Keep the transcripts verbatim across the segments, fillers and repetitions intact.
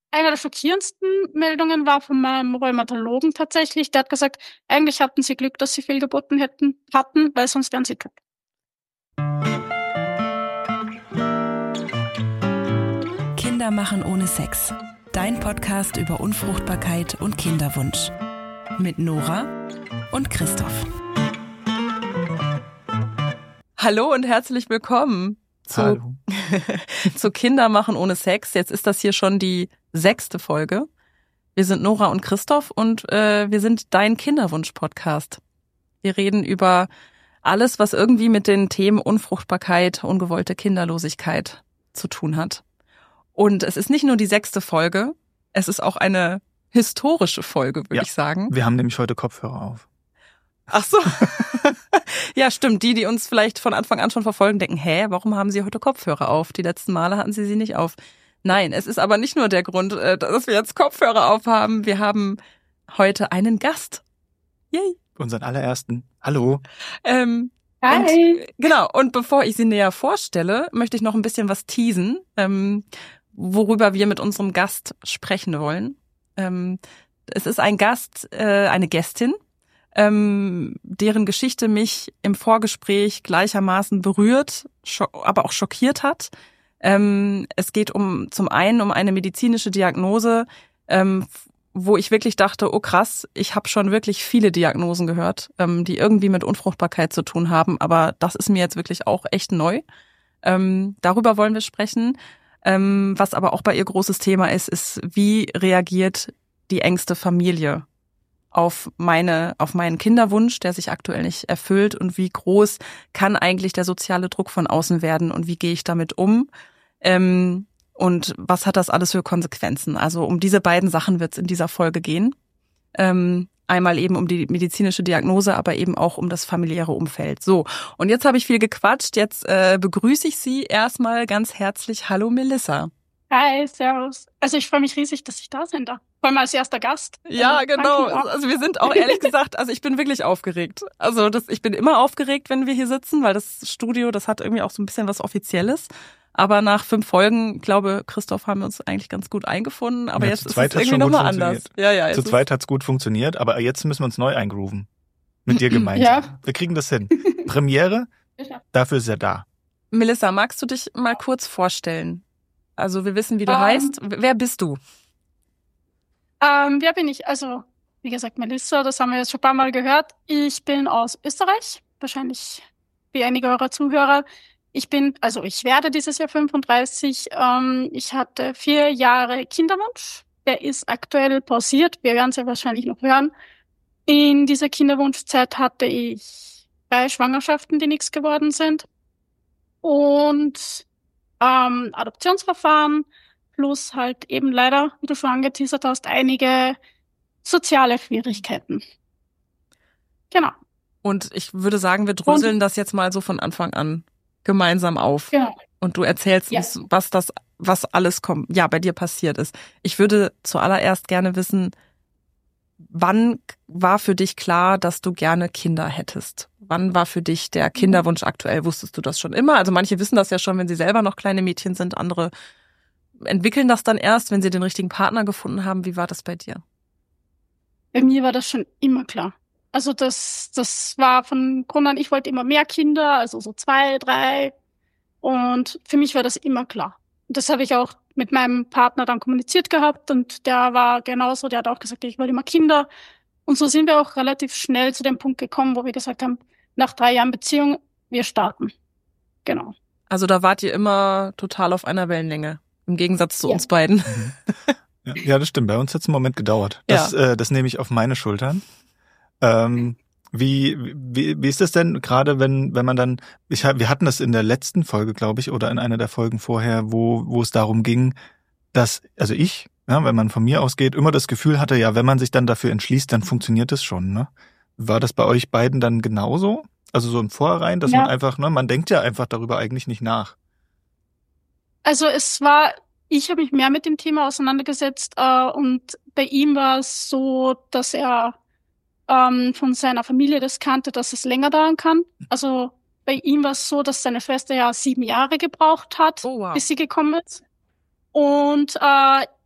Eine der schockierendsten Meldungen war von meinem Rheumatologen tatsächlich. Der hat gesagt, eigentlich hatten sie Glück, dass sie Fehlgeburten hätten, hatten, weil sonst wären sie tot. Kinder machen ohne Sex. Dein Podcast über Unfruchtbarkeit und Kinderwunsch. Mit Nora und Christoph. Hallo und herzlich willkommen zu, Hallo. zu Kinder machen ohne Sex. Jetzt ist das hier schon die sechste Folge. Wir sind Nora und Christoph und äh, wir sind dein Kinderwunsch-Podcast. Wir reden über alles, was irgendwie mit den Themen Unfruchtbarkeit, ungewollte Kinderlosigkeit zu tun hat. Und es ist nicht nur die sechste Folge, es ist auch eine historische Folge, würde Ja, ich sagen. Wir haben nämlich heute Kopfhörer auf. Ach so. Ja, stimmt. Die, die uns vielleicht von Anfang an schon verfolgen, denken, hä, warum haben sie heute Kopfhörer auf? Die letzten Male hatten sie sie nicht auf. Nein, es ist aber nicht nur der Grund, dass wir jetzt Kopfhörer aufhaben. Wir haben heute einen Gast. Yay. Unseren allerersten. Hallo. Ähm, Hi. Und, genau. Und bevor ich sie näher vorstelle, möchte ich noch ein bisschen was teasen, ähm, worüber wir mit unserem Gast sprechen wollen. Ähm, es ist ein Gast, äh, eine Gästin, ähm, deren Geschichte mich im Vorgespräch gleichermaßen berührt, scho- aber auch schockiert hat. Ähm, es geht um zum einen um eine medizinische Diagnose, ähm, wo ich wirklich dachte, oh krass, ich habe schon wirklich viele Diagnosen gehört, ähm, die irgendwie mit Unfruchtbarkeit zu tun haben, aber das ist mir jetzt wirklich auch echt neu. Ähm, darüber wollen wir sprechen. Ähm, was aber auch bei ihr großes Thema ist, ist, wie reagiert die engste Familie auf meine, auf meinen Kinderwunsch, der sich aktuell nicht erfüllt, und wie groß kann eigentlich der soziale Druck von außen werden und wie gehe ich damit um? Ähm, und was hat das alles für Konsequenzen? Also um diese beiden Sachen wird es in dieser Folge gehen. Ähm, einmal eben um die medizinische Diagnose, aber eben auch um das familiäre Umfeld. So, und jetzt habe ich viel gequatscht. Jetzt äh, begrüße ich Sie erstmal ganz herzlich. Hallo Melissa. Hi, servus. Also ich freue mich riesig, dass ich da sein darf. Vor allem als erster Gast. Ja, also, genau. danke. Also wir sind auch ehrlich gesagt, also ich bin wirklich aufgeregt. Also das, ich bin immer aufgeregt, wenn wir hier sitzen, weil das Studio, das hat irgendwie auch so ein bisschen was Offizielles. Aber nach fünf Folgen, glaube Christoph, haben wir uns eigentlich ganz gut eingefunden. Aber Ja, jetzt zu ist zweit es hat's irgendwie schon gut nochmal anders. Ja, ja. Zu jetzt zweit hat's gut funktioniert, aber jetzt müssen wir uns neu eingrooven. Mit dir gemeinsam. Ja. Wir kriegen das hin. Premiere, dafür ist er da. ist, Melissa, magst du dich mal kurz vorstellen? Also wir wissen, wie du Ähm. heißt. Wer bist du? Ähm, wer bin ich? Also, wie gesagt, Melissa, das haben wir jetzt schon ein paar Mal gehört. Ich bin aus Österreich, wahrscheinlich wie einige eurer Zuhörer. Ich bin, also ich werde dieses Jahr fünfunddreißig. Ähm, ich hatte vier Jahre Kinderwunsch. Der ist aktuell pausiert. Wir werden es ja wahrscheinlich noch hören. In dieser Kinderwunschzeit hatte ich drei Schwangerschaften, die nichts geworden sind. Und ähm, Adoptionsverfahren plus halt eben leider, wie du schon angeteasert hast, einige soziale Schwierigkeiten. Genau. Und ich würde sagen, wir dröseln Und, das jetzt mal so von Anfang an gemeinsam auf. Genau. Und du erzählst Ja. uns, was das, was alles kommt, ja, bei dir passiert ist. Ich würde zuallererst gerne wissen, wann war für dich klar, dass du gerne Kinder hättest? Wann war für dich der Kinderwunsch aktuell? Wusstest du das schon immer? Also manche wissen das ja schon, wenn sie selber noch kleine Mädchen sind. Andere entwickeln das dann erst, wenn sie den richtigen Partner gefunden haben. Wie war das bei dir? Bei mir war das schon immer klar. Also das, das war von Grund an, ich wollte immer mehr Kinder, also so zwei, drei. Und für mich war das immer klar. Und das habe ich auch mit meinem Partner dann kommuniziert gehabt und der war genauso, der hat auch gesagt, ich will immer Kinder. Und so sind wir auch relativ schnell zu dem Punkt gekommen, wo wir gesagt haben, nach drei Jahren Beziehung, wir starten. Genau. Also da wart ihr immer total auf einer Wellenlänge, im Gegensatz zu Ja. uns beiden. Ja, ja, das stimmt. Bei uns hat es einen Moment gedauert. Das, Ja. äh, das nehme ich auf meine Schultern. Ähm, wie, wie, wie ist das denn gerade, wenn, wenn man dann, ich hab, wir hatten das in der letzten Folge, glaube ich, oder in einer der Folgen vorher, wo, wo es darum ging, dass, also ich, ja, wenn man von mir ausgeht, immer das Gefühl hatte, ja, wenn man sich dann dafür entschließt, dann funktioniert das schon, ne? War das bei euch beiden dann genauso? Also so im Vorhinein, dass Ja. man einfach, ne, man denkt ja einfach darüber eigentlich nicht nach. Also es war, ich habe mich mehr mit dem Thema auseinandergesetzt äh, und bei ihm war es so, dass er ähm, von seiner Familie das kannte, dass es länger dauern kann. Also bei ihm war es so, dass seine Schwester ja sieben Jahre gebraucht hat, Oh, wow. bis sie gekommen ist. Und äh,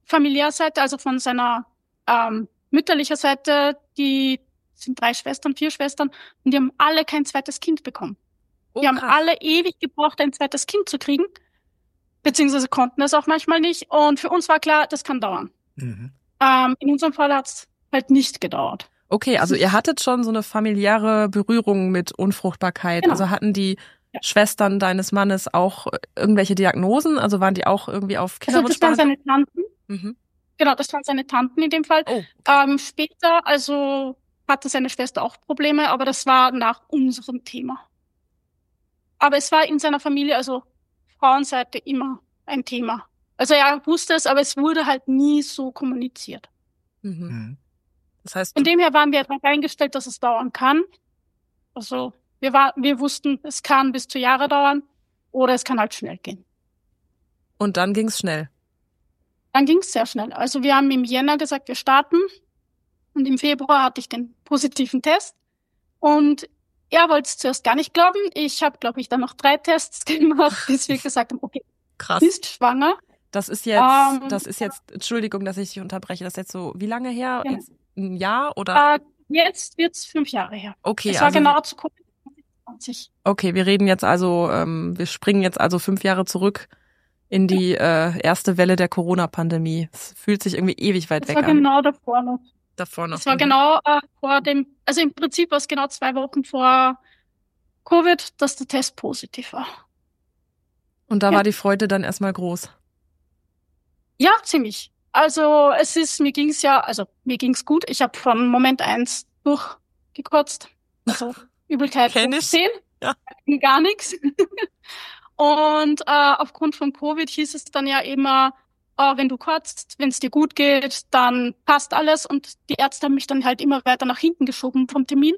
familiärer Seite, also von seiner ähm, mütterlicher Seite, die sind drei Schwestern, vier Schwestern, und die haben alle kein zweites Kind bekommen. Oh, die haben krass. alle ewig gebraucht, ein zweites Kind zu kriegen, beziehungsweise konnten es auch manchmal nicht. Und für uns war klar, das kann dauern. Mhm. Ähm, in unserem Fall hat es halt nicht gedauert. Okay, also ihr hattet schon so eine familiäre Berührung mit Unfruchtbarkeit. Genau. Also hatten die Ja. Schwestern deines Mannes auch irgendwelche Diagnosen? Also waren die auch irgendwie auf Also das waren Kinderwunschbehandlung? seine Tanten. Mhm. Genau, das waren seine Tanten in dem Fall. Oh, Ähm, später, also hatte seine Schwester auch Probleme, aber das war nach unserem Thema. Aber es war in seiner Familie, also Frauenseite, immer ein Thema. Also er wusste es, aber es wurde halt nie so kommuniziert. mhm. Mhm. Das heißt, Von du, dem her waren wir darauf eingestellt, dass es dauern kann. Also wir, war, wir wussten, es kann bis zu Jahre dauern oder es kann halt schnell gehen. und dann ging's schnell. Dann ging es sehr schnell. Also wir haben im Jänner gesagt, wir starten. Und im Februar hatte ich den positiven Test. Und er wollte es zuerst gar nicht glauben. Ich habe, glaube ich, dann noch drei Tests gemacht, bis wir gesagt haben, okay, Krass. du bist schwanger. Das ist jetzt, Ähm, das ist jetzt, Entschuldigung, dass ich dich unterbreche, das ist jetzt so, wie lange her? Ja. Jetzt ein Jahr oder? Äh, jetzt wird's fünf Jahre her. Okay, es war also genau zu Covid zwanzig. okay, wir reden jetzt also, ähm, wir springen jetzt also fünf Jahre zurück in die äh, erste Welle der Corona-Pandemie. Es fühlt sich irgendwie ewig weit Das weg war an. genau davor noch. Davor noch. Das war Mhm. genau äh, vor dem, also im Prinzip war es genau zwei Wochen vor Covid, dass der Test positiv war. Und da Ja. war die Freude dann erstmal groß. Ja, ziemlich. Also es ist, mir ging's ja, also mir ging's gut. Ich habe von Moment eins durchgekotzt. Also Übelkeit Kenn hoch ich. zehn, Ja. gar nichts. Und äh, aufgrund von Covid hieß es dann ja immer, äh, wenn du kotzt, wenn es dir gut geht, dann passt alles. Und die Ärzte haben mich dann halt immer weiter nach hinten geschoben vom Termin,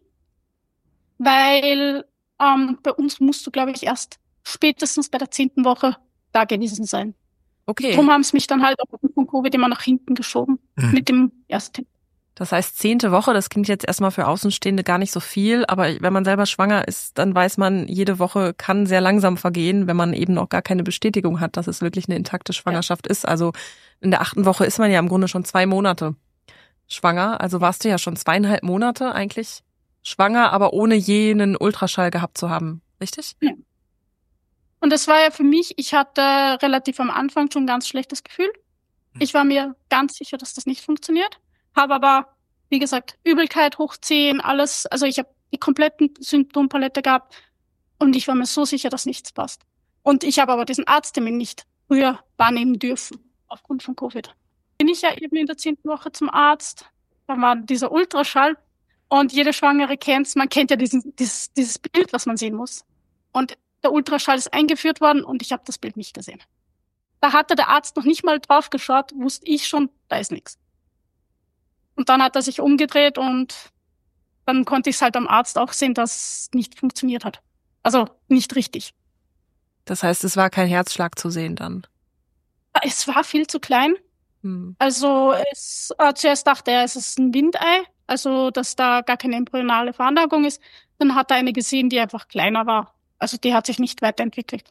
weil ähm, bei uns musst du, glaube ich, erst spätestens bei der zehnten Woche da gewesen sein. Okay. Darum haben sie mich dann halt aufgrund von Covid immer nach hinten geschoben Mhm. mit dem ersten. Das heißt, zehnte Woche, das klingt jetzt erstmal für Außenstehende gar nicht so viel, aber wenn man selber schwanger ist, dann weiß man, jede Woche kann sehr langsam vergehen, wenn man eben noch gar keine Bestätigung hat, dass es wirklich eine intakte Schwangerschaft ist. Also in der achten Woche ist man ja im Grunde schon zwei Monate schwanger. Also warst du ja schon zweieinhalb Monate eigentlich schwanger, aber ohne je einen Ultraschall gehabt zu haben. Richtig? Ja. Und das war ja für mich, ich hatte relativ am Anfang schon ein ganz schlechtes Gefühl. Ich war mir ganz sicher, dass das nicht funktioniert. Habe aber, wie gesagt, Übelkeit hoch zehn, alles, also ich habe die kompletten Symptompalette gehabt und ich war mir so sicher, dass nichts passt. Und ich habe aber diesen Arzttermin nicht früher wahrnehmen dürfen, aufgrund von Covid. Bin ich ja eben in der zehnten Woche zum Arzt, da war dieser Ultraschall und jede Schwangere kennt's, man kennt ja diesen, dieses, dieses Bild, was man sehen muss. Und der Ultraschall ist eingeführt worden und ich habe das Bild nicht gesehen. Da hatte der Arzt noch nicht mal drauf geschaut, wusste ich schon, da ist nichts. Und dann hat er sich umgedreht und dann konnte ich es halt am Arzt auch sehen, dass es nicht funktioniert hat. Also nicht richtig. Das heißt, es war kein Herzschlag zu sehen dann. Es war viel zu klein. Hm. Also es, äh, zuerst dachte er, es ist ein Windei, also dass da gar keine embryonale Veranlagung ist. Dann hat er eine gesehen, die einfach kleiner war. Also die hat sich nicht weiterentwickelt.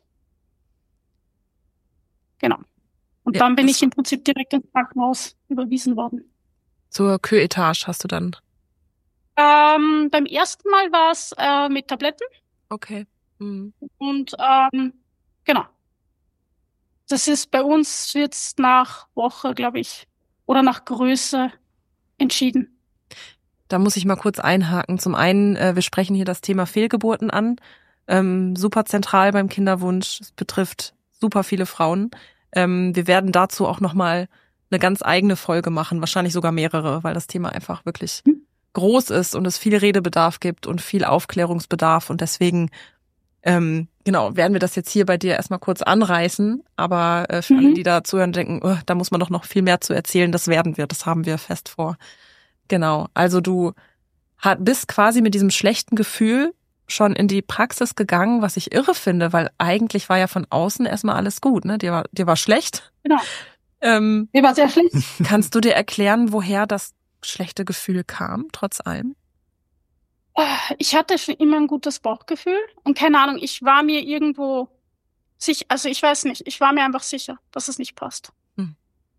Genau. Und Ja, dann bin das- ich im Prinzip direkt ins Krankenhaus überwiesen worden. Zur Köetage hast du dann. Ähm, beim ersten Mal war es äh, mit Tabletten Okay. Hm. und ähm, genau. Das ist bei uns wird's nach Woche, glaube ich, oder nach Größe entschieden. Da muss ich mal kurz einhaken. Zum einen, äh, wir sprechen hier das Thema Fehlgeburten an. Ähm, super zentral beim Kinderwunsch. Es betrifft super viele Frauen. Ähm, wir werden dazu auch nochmal eine ganz eigene Folge machen, wahrscheinlich sogar mehrere, weil das Thema einfach wirklich Hm. groß ist und es viel Redebedarf gibt und viel Aufklärungsbedarf. Und deswegen, ähm, genau, werden wir das jetzt hier bei dir erstmal kurz anreißen. Aber äh, für Mhm. alle, die da zuhören, denken, oh, da muss man doch noch viel mehr zu erzählen, das werden wir, das haben wir fest vor. Genau, also du hat, bist quasi mit diesem schlechten Gefühl schon in die Praxis gegangen, was ich irre finde, weil eigentlich war ja von außen erstmal alles gut, ne? Dir war, dir war schlecht. Genau. Ähm, Mir war sehr schlecht. kannst du dir erklären, woher das schlechte Gefühl kam, trotz allem? Ich hatte schon immer ein gutes Bauchgefühl und keine Ahnung, ich war mir irgendwo sicher, also ich weiß nicht, ich war mir einfach sicher, dass es nicht passt. Hm.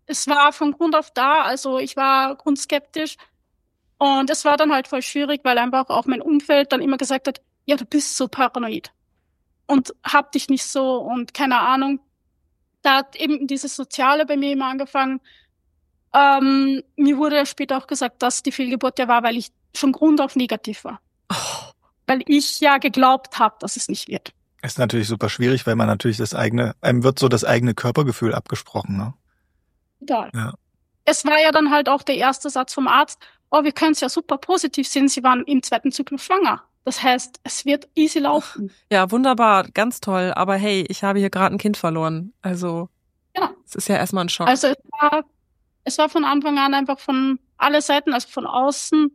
es war von Grund auf da, also ich war grundskeptisch und es war dann halt voll schwierig, weil einfach auch mein Umfeld dann immer gesagt hat, ja, du bist so paranoid und hab dich nicht so und keine Ahnung. Da hat eben dieses Soziale bei mir immer angefangen. Ähm, mir wurde ja später auch gesagt, dass die Fehlgeburt ja war, weil ich schon Grund auf negativ war. Oh. Weil ich ja geglaubt habe, dass es nicht wird. Ist natürlich super schwierig, weil man natürlich das eigene, einem wird so das eigene Körpergefühl abgesprochen, ne? Egal. Ja. Es war ja dann halt auch der erste Satz vom Arzt, oh, wir können es ja super positiv sehen, Sie waren im zweiten Zyklus schwanger. Das heißt, es wird easy laufen. Ja, wunderbar, ganz toll. Aber hey, ich habe hier gerade ein Kind verloren. Also, ja. Es ist ja erstmal ein Schock. Also es war, es war von Anfang an einfach von alle Seiten, also von außen.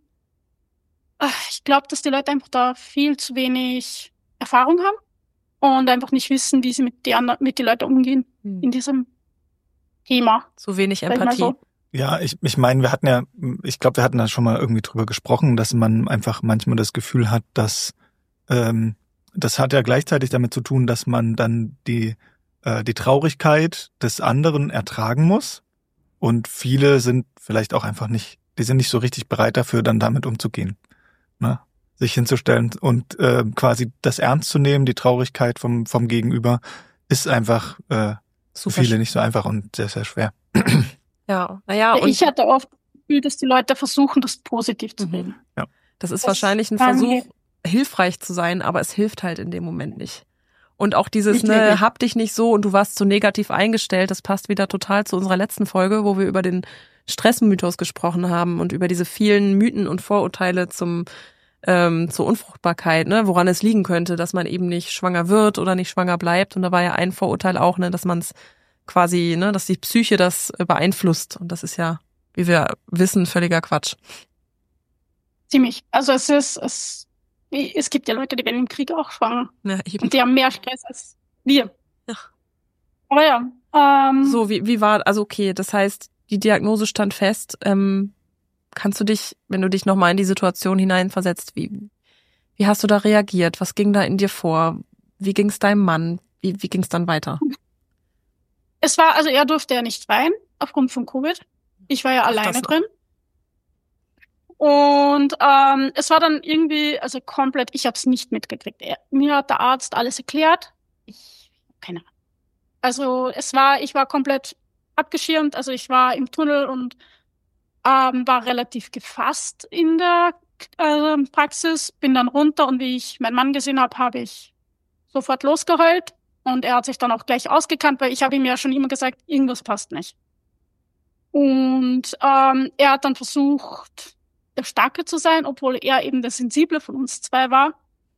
Ich glaube, dass die Leute einfach da viel zu wenig Erfahrung haben und einfach nicht wissen, wie sie mit die anderen, mit die Leuten umgehen hm. in diesem Thema. Zu wenig Empathie. So. Ja, ich, ich meine, wir hatten ja, ich glaube, wir hatten da schon mal irgendwie drüber gesprochen, dass man einfach manchmal das Gefühl hat, dass ähm, das hat ja gleichzeitig damit zu tun, dass man dann die äh, die Traurigkeit des anderen ertragen muss und viele sind vielleicht auch einfach nicht, die sind nicht so richtig bereit dafür, dann damit umzugehen, ne? Sich hinzustellen und äh, quasi das ernst zu nehmen, die Traurigkeit vom vom Gegenüber ist einfach äh, für viele nicht so einfach und sehr sehr schwer. Ja, naja. Und ich hatte oft das Gefühl, dass die Leute versuchen, das positiv zu reden. Ja. Das ist das wahrscheinlich ein Versuch, hilfreich zu sein, aber es hilft halt in dem Moment nicht. Und auch dieses, ne, hab dich nicht so und du warst so negativ eingestellt, das passt wieder total zu unserer letzten Folge, wo wir über den Stressmythos gesprochen haben und über diese vielen Mythen und Vorurteile zum ähm, zur Unfruchtbarkeit, ne, woran es liegen könnte, dass man eben nicht schwanger wird oder nicht schwanger bleibt. Und da war ja ein Vorurteil auch, ne, dass man es quasi, ne, dass die Psyche das beeinflusst. Und das ist ja, wie wir wissen, völliger Quatsch. Ziemlich. Also es ist, es, es gibt ja Leute, die werden im Krieg auch schwanger. Ja, eben. Und die haben mehr Stress als wir. Ja. Aber ja. Ähm, so, wie, wie war, also okay, das heißt, die Diagnose stand fest. Ähm, kannst du dich, wenn du dich nochmal in die Situation hineinversetzt, wie, wie hast du da reagiert? Was ging da in dir vor? Wie ging es deinem Mann? Wie, wie ging es dann weiter? Es war, also er durfte ja nicht rein, aufgrund von Covid. Ich war ja Ach, alleine drin. Und ähm, es war dann irgendwie, also komplett, ich habe es nicht mitgekriegt. Er, mir hat der Arzt alles erklärt. Ich, keine Ahnung. Also es war, ich war komplett abgeschirmt, also ich war im Tunnel und ähm, war relativ gefasst in der äh, Praxis, bin dann runter und wie ich meinen Mann gesehen habe, habe ich sofort losgeheult. Und er hat sich dann auch gleich ausgekannt, weil ich habe ihm ja schon immer gesagt, irgendwas passt nicht. Und ähm, er hat dann versucht, der Starke zu sein, obwohl er eben der Sensible von uns zwei war.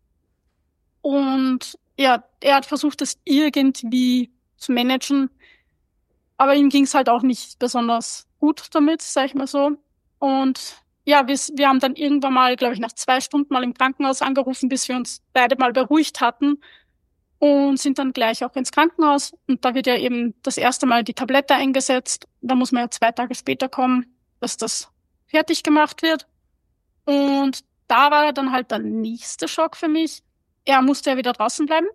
Und ja, er hat versucht, das irgendwie zu managen. Aber ihm ging es halt auch nicht besonders gut damit, sag ich mal so. Und ja, wir, wir haben dann irgendwann mal, glaube ich, nach zwei Stunden mal im Krankenhaus angerufen, bis wir uns beide mal beruhigt hatten. Und sind dann gleich auch ins Krankenhaus. Und da wird ja eben das erste Mal die Tablette eingesetzt. Da muss man ja zwei Tage später kommen, dass das fertig gemacht wird. Und da war dann halt der nächste Schock für mich. Er musste ja wieder draußen bleiben.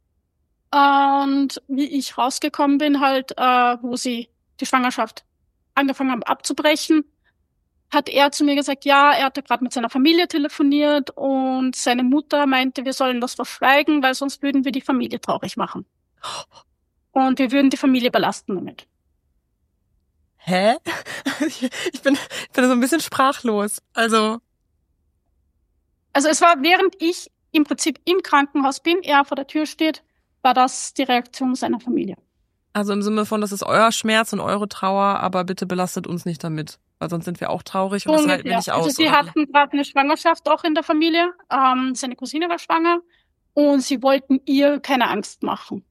Und wie ich rausgekommen bin, halt, äh, wo sie die Schwangerschaft angefangen haben abzubrechen, hat er zu mir gesagt, ja, er hatte gerade mit seiner Familie telefoniert und seine Mutter meinte, wir sollen das verschweigen, weil sonst würden wir die Familie traurig machen. Und wir würden die Familie belasten damit. Hä? Ich bin, ich bin so ein bisschen sprachlos. Also. Also es war, während ich im Prinzip im Krankenhaus bin, er vor der Tür steht, war das die Reaktion seiner Familie. Also im Sinne von, das ist euer Schmerz und eure Trauer, aber bitte belastet uns nicht damit. Weil sonst sind wir auch traurig und das halten wir nicht aus. Also sie hatten gerade eine Schwangerschaft auch in der Familie. Ähm, seine Cousine war schwanger und sie wollten ihr keine Angst machen.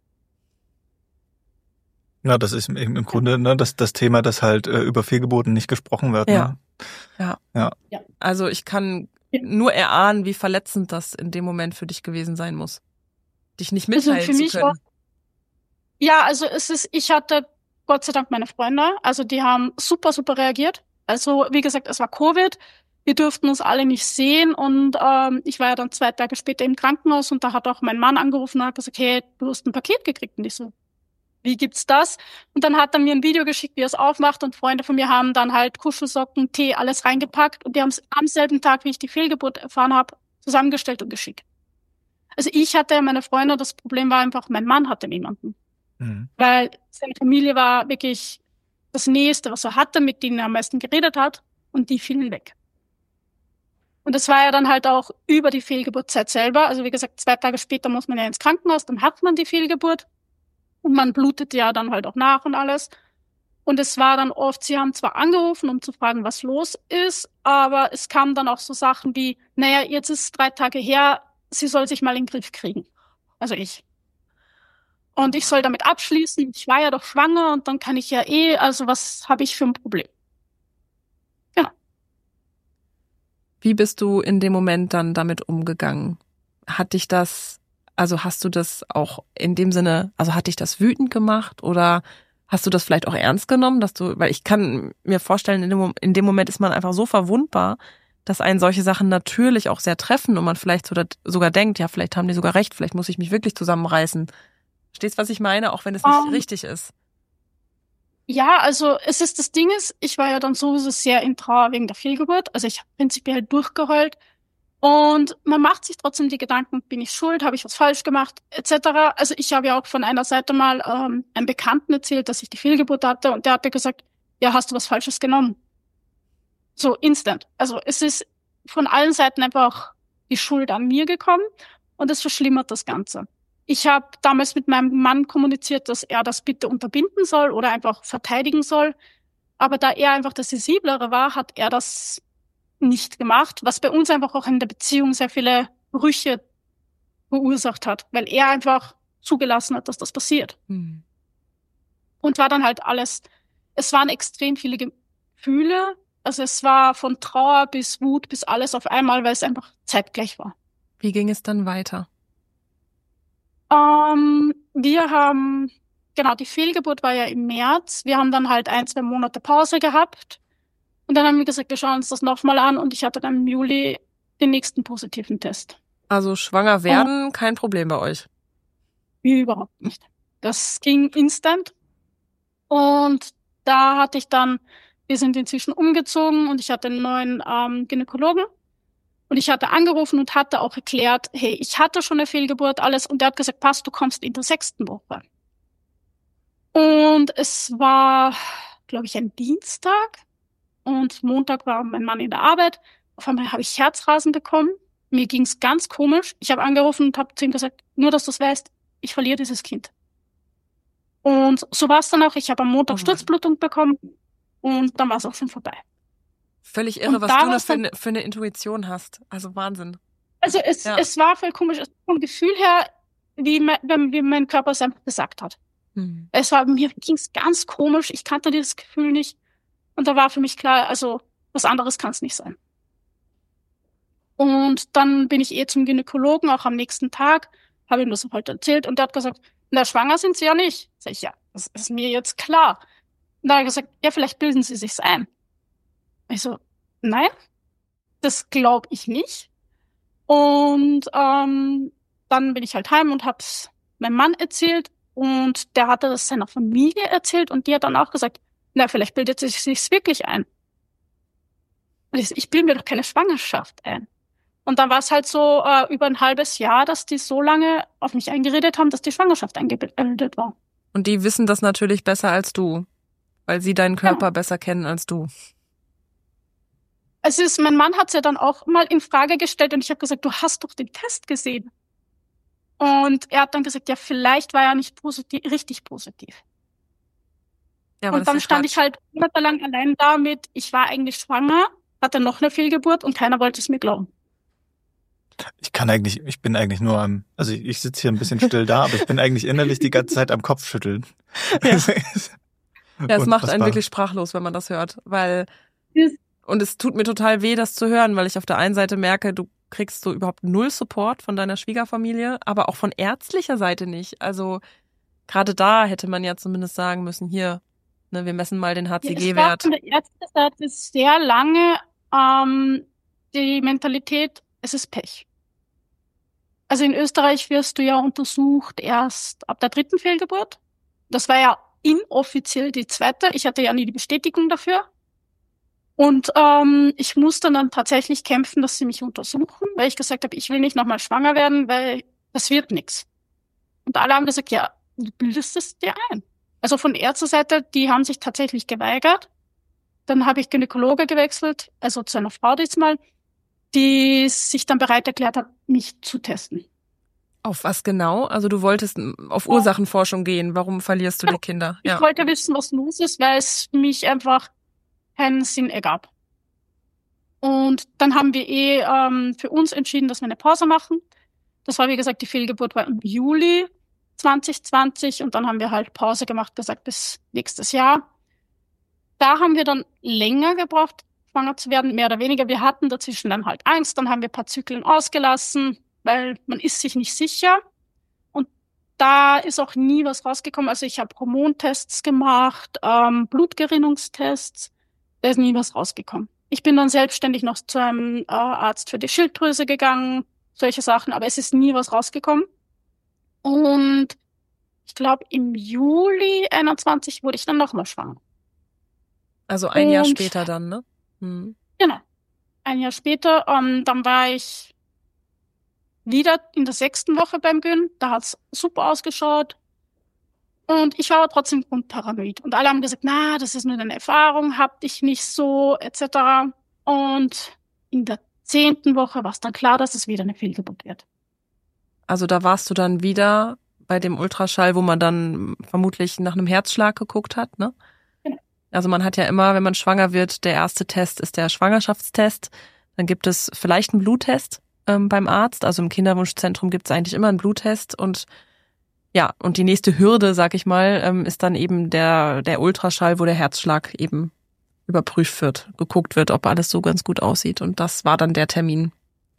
Ja, das ist im, im Grunde ne, das, das Thema, dass halt äh, über Fehlgeburten nicht gesprochen wird. Ja. Ne? Ja. Ja. Ja. Also ich kann nur erahnen, wie verletzend das in dem Moment für dich gewesen sein muss. Dich nicht mitteilen also für mich zu können. War, ja, also es ist, ich hatte Gott sei Dank meine Freunde, also die haben super, super reagiert. Also wie gesagt, es war Covid, wir durften uns alle nicht sehen und ähm, ich war ja dann zwei Tage später im Krankenhaus und da hat auch mein Mann angerufen und hat gesagt, hey, du hast ein Paket gekriegt. Und ich so, wie gibt's das? Und dann hat er mir ein Video geschickt, wie er es aufmacht und Freunde von mir haben dann halt Kuschelsocken, Tee, alles reingepackt und die haben es am selben Tag, wie ich die Fehlgeburt erfahren habe, zusammengestellt und geschickt. Also ich hatte meine Freunde, das Problem war einfach, mein Mann hatte niemanden. Mhm. Weil seine Familie war wirklich das Nächste, was er hatte, mit denen er am meisten geredet hat und die fielen weg. Und das war ja dann halt auch über die Fehlgeburtszeit selber. Also wie gesagt, zwei Tage später muss man ja ins Krankenhaus, dann hat man die Fehlgeburt. Und man blutet ja dann halt auch nach und alles. Und es war dann oft, sie haben zwar angerufen, um zu fragen, was los ist, aber es kamen dann auch so Sachen wie, naja, jetzt ist es drei Tage her, sie soll sich mal in den Griff kriegen. Also ich. Und ich soll damit abschließen, ich war ja doch schwanger und dann kann ich ja eh, also was habe ich für ein Problem? Genau. Wie bist du in dem Moment dann damit umgegangen? Hat dich das Also hast du das auch in dem Sinne, also hat dich das wütend gemacht oder hast du das vielleicht auch ernst genommen, dass du, weil ich kann mir vorstellen, in dem, in dem Moment ist man einfach so verwundbar, dass einen solche Sachen natürlich auch sehr treffen und man vielleicht sogar, sogar denkt, ja, vielleicht haben die sogar recht, vielleicht muss ich mich wirklich zusammenreißen. Verstehst du, was ich meine, auch wenn es nicht um, richtig ist? Ja, also es ist, das Ding ist, ich war ja dann sowieso sehr in Trauer wegen der Fehlgeburt, also ich habe prinzipiell durchgeheult. Und man macht sich trotzdem die Gedanken, bin ich schuld, habe ich was falsch gemacht, et cetera. Also ich habe ja auch von einer Seite mal ähm, einem Bekannten erzählt, dass ich die Fehlgeburt hatte und der hat mir gesagt, ja, hast du was Falsches genommen? So instant. Also es ist von allen Seiten einfach die Schuld an mir gekommen und es verschlimmert das Ganze. Ich habe damals mit meinem Mann kommuniziert, dass er das bitte unterbinden soll oder einfach verteidigen soll. Aber da er einfach der Sensiblere war, hat er das nicht gemacht, was bei uns einfach auch in der Beziehung sehr viele Brüche verursacht hat, weil er einfach zugelassen hat, dass das passiert. Mhm. Und war dann halt alles, es waren extrem viele Gefühle, also es war von Trauer bis Wut bis alles auf einmal, weil es einfach zeitgleich war. Wie ging es dann weiter? Ähm, wir haben, genau, die Fehlgeburt war ja im März, wir haben dann halt ein, zwei Monate Pause gehabt. Und dann haben wir gesagt, wir schauen uns das nochmal an und ich hatte dann im Juli den nächsten positiven Test. Also schwanger werden, oh. Kein Problem bei euch? Überhaupt nicht. Das ging instant. Und da hatte ich dann, wir sind inzwischen umgezogen und ich hatte einen neuen ähm, Gynäkologen. Und ich hatte angerufen und hatte auch erklärt, hey, ich hatte schon eine Fehlgeburt, alles. Und der hat gesagt, passt, du kommst in der sechsten Woche. Und es war, glaube ich, ein Dienstag. Und Montag war mein Mann in der Arbeit. Auf einmal habe ich Herzrasen bekommen. Mir ging's ganz komisch. Ich habe angerufen und habe zu ihm gesagt, nur dass du es weißt, ich verliere dieses Kind. Und so war es dann auch. Ich habe am Montag oh Sturzblutung bekommen und dann war es auch schon vorbei. Völlig irre, und was du da für eine, für eine Intuition hast. Also Wahnsinn. Also es, ja. es war voll komisch. Vom Gefühl her, wie mein, wie mein Körper es einfach gesagt hat. Hm. Es war, mir ging's ganz komisch. Ich kannte dieses Gefühl nicht. Und da war für mich klar, also was anderes kann es nicht sein. Und dann bin ich eh zum Gynäkologen, auch am nächsten Tag, habe ihm das halt erzählt und der hat gesagt, na, schwanger sind Sie ja nicht. Sag ich, ja, das ist mir jetzt klar. Und da hat er gesagt, ja, vielleicht bilden Sie sich's ein. Ich so, nein, das glaube ich nicht. Und ähm, dann bin ich halt heim und hab's meinem Mann erzählt und der hatte das seiner Familie erzählt und die hat dann auch gesagt, na, vielleicht bildet sie sich's wirklich ein. Und ich, ich bilde mir doch keine Schwangerschaft ein. Und dann war es halt so äh, über ein halbes Jahr, dass die so lange auf mich eingeredet haben, dass die Schwangerschaft eingebildet war. Und die wissen das natürlich besser als du, weil sie deinen Körper ja. besser kennen als du. Es ist, mein Mann hat's ja dann auch mal in Frage gestellt und ich habe gesagt, du hast doch den Test gesehen. Und er hat dann gesagt, ja, vielleicht war er nicht positiv, richtig positiv. Ja, und dann stand Quatsch. Ich halt monatelang allein da mit, ich war eigentlich schwanger, hatte noch eine Fehlgeburt und keiner wollte es mir glauben. Ich kann eigentlich, ich bin eigentlich nur am, also ich, ich sitze hier ein bisschen still da, aber ich bin eigentlich innerlich die ganze Zeit am Kopf schütteln. Ja, ja es macht einen wirklich sprachlos, wenn man das hört, weil, und es tut mir total weh, das zu hören, weil ich auf der einen Seite merke, du kriegst so überhaupt null Support von deiner Schwiegerfamilie, aber auch von ärztlicher Seite nicht. Also gerade da hätte man ja zumindest sagen müssen, hier, ne, wir messen mal den H C G-Wert. Ja, es war von der Ärzteseite sehr lange ähm, die Mentalität, es ist Pech. Also in Österreich wirst du ja untersucht erst ab der dritten Fehlgeburt. das war ja inoffiziell die zweite. Ich hatte ja nie die Bestätigung dafür. Und ähm, ich musste dann tatsächlich kämpfen, dass sie mich untersuchen, weil ich gesagt habe, ich will nicht nochmal schwanger werden, weil das wird nichts. Und alle haben gesagt, ja, du bildest es dir ein. Also von Ärzteseite, die haben sich tatsächlich geweigert. Dann habe ich Gynäkologe gewechselt, also zu einer Frau diesmal, die sich dann bereit erklärt hat, mich zu testen. Auf was genau? Also du wolltest auf Ursachenforschung gehen. Warum verlierst du ja, die Kinder? Ja. Ich wollte wissen, was los ist, weil es mich einfach keinen Sinn ergab. Und dann haben wir eh ähm, für uns entschieden, dass wir eine Pause machen. Das war, wie gesagt, die Fehlgeburt war im Juli zwanzig zwanzig und dann haben wir halt Pause gemacht, gesagt, bis nächstes Jahr. Da haben wir dann länger gebraucht, schwanger zu werden, mehr oder weniger. Wir hatten dazwischen dann halt Angst, dann haben wir ein paar Zyklen ausgelassen, weil man ist sich nicht sicher. Und da ist auch nie was rausgekommen. Also ich habe Hormontests gemacht, ähm, Blutgerinnungstests, da ist nie was rausgekommen. Ich bin dann selbstständig noch zu einem äh, Arzt für die Schilddrüse gegangen, solche Sachen, aber es ist nie was rausgekommen. Und ich glaube, im Juli einundzwanzig wurde ich dann nochmal schwanger. Also ein Und, Jahr später dann, ne? Hm. Genau. Ein Jahr später, ähm, dann war ich wieder in der sechsten Woche beim Gyn. Da hat's super ausgeschaut. Und ich war aber trotzdem grundparanoid. Und alle haben gesagt, na, das ist nur eine Erfahrung, hab dich nicht so, et cetera. Und in der zehnten Woche war es dann klar, dass es wieder eine Fehlgeburt wird. Also da warst du dann wieder bei dem Ultraschall, wo man dann vermutlich nach einem Herzschlag geguckt hat, ne? Genau. Also man hat ja immer, wenn man schwanger wird, der erste Test ist der Schwangerschaftstest. Dann gibt es vielleicht einen Bluttest ähm, beim Arzt. Also im Kinderwunschzentrum gibt es eigentlich immer einen Bluttest. Und ja, und die nächste Hürde, sag ich mal, ähm, ist dann eben der der Ultraschall, wo der Herzschlag eben überprüft wird, geguckt wird, ob alles so ganz gut aussieht. Und das war dann der Termin.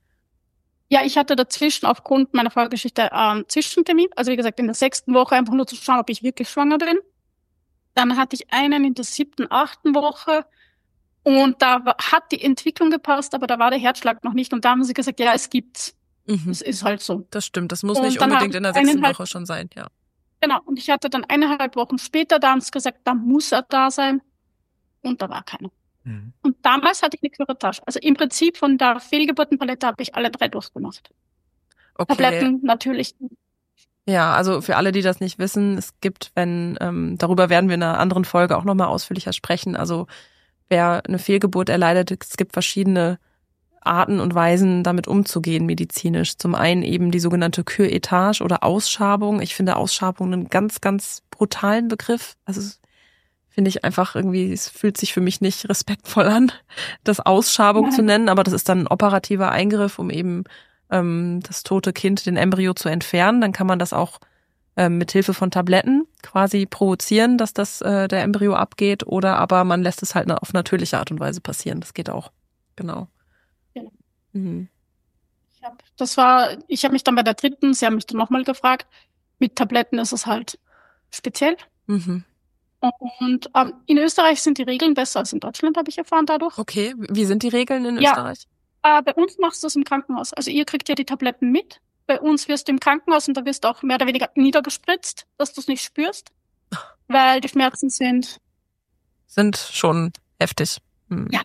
Ja, ich hatte dazwischen aufgrund meiner Vorgeschichte einen Zwischentermin. Also wie gesagt, in der sechsten Woche einfach nur zu schauen, ob ich wirklich schwanger bin. Dann hatte ich einen in der siebten, achten Woche. Und da war, hat die Entwicklung gepasst, aber da war der Herzschlag noch nicht. Und da haben sie gesagt, ja, es gibt's. Mhm. Es ist halt so. Das stimmt, das muss Und nicht dann unbedingt in der sechsten eineinhalb- Woche schon sein, ja. Genau. Und ich hatte dann eineinhalb Wochen später, da haben sie gesagt, da muss er da sein. Und da war keiner. Mhm. Und damals hatte ich eine Curettage. Also im Prinzip von der Fehlgeburtenpalette habe ich alle drei durchgemacht. Okay. Tabletten natürlich. Ja, also für alle, die das nicht wissen, es gibt, wenn, ähm, darüber werden wir in einer anderen Folge auch nochmal ausführlicher sprechen. Also wer eine Fehlgeburt erleidet, es gibt verschiedene Arten und Weisen, damit umzugehen medizinisch. Zum einen eben die sogenannte Curettage oder Ausschabung. Ich finde Ausschabung einen ganz, ganz brutalen Begriff. Also finde ich einfach irgendwie, es fühlt sich für mich nicht respektvoll an, das Ausschabung Nein. zu nennen, aber das ist dann ein operativer Eingriff, um eben ähm, das tote Kind, den Embryo zu entfernen. Dann kann man das auch ähm, mit Hilfe von Tabletten quasi provozieren, dass das äh, der Embryo abgeht, oder aber man lässt es halt auf natürliche Art und Weise passieren. Das geht auch. Genau. Genau. Mhm. Ich hab, das war, ich habe mich dann bei der dritten, sie haben mich dann nochmal gefragt, mit Tabletten ist es halt speziell. Mhm. Und ähm, in Österreich sind die Regeln besser als in Deutschland, habe ich erfahren dadurch. Okay, wie sind die Regeln in Ja. Österreich? Äh, bei uns machst du es im Krankenhaus. Also ihr kriegt ja die Tabletten mit. Bei uns wirst du im Krankenhaus und da wirst du auch mehr oder weniger niedergespritzt, dass du es nicht spürst, weil die Schmerzen sind. Sind schon heftig. Mhm. Ja.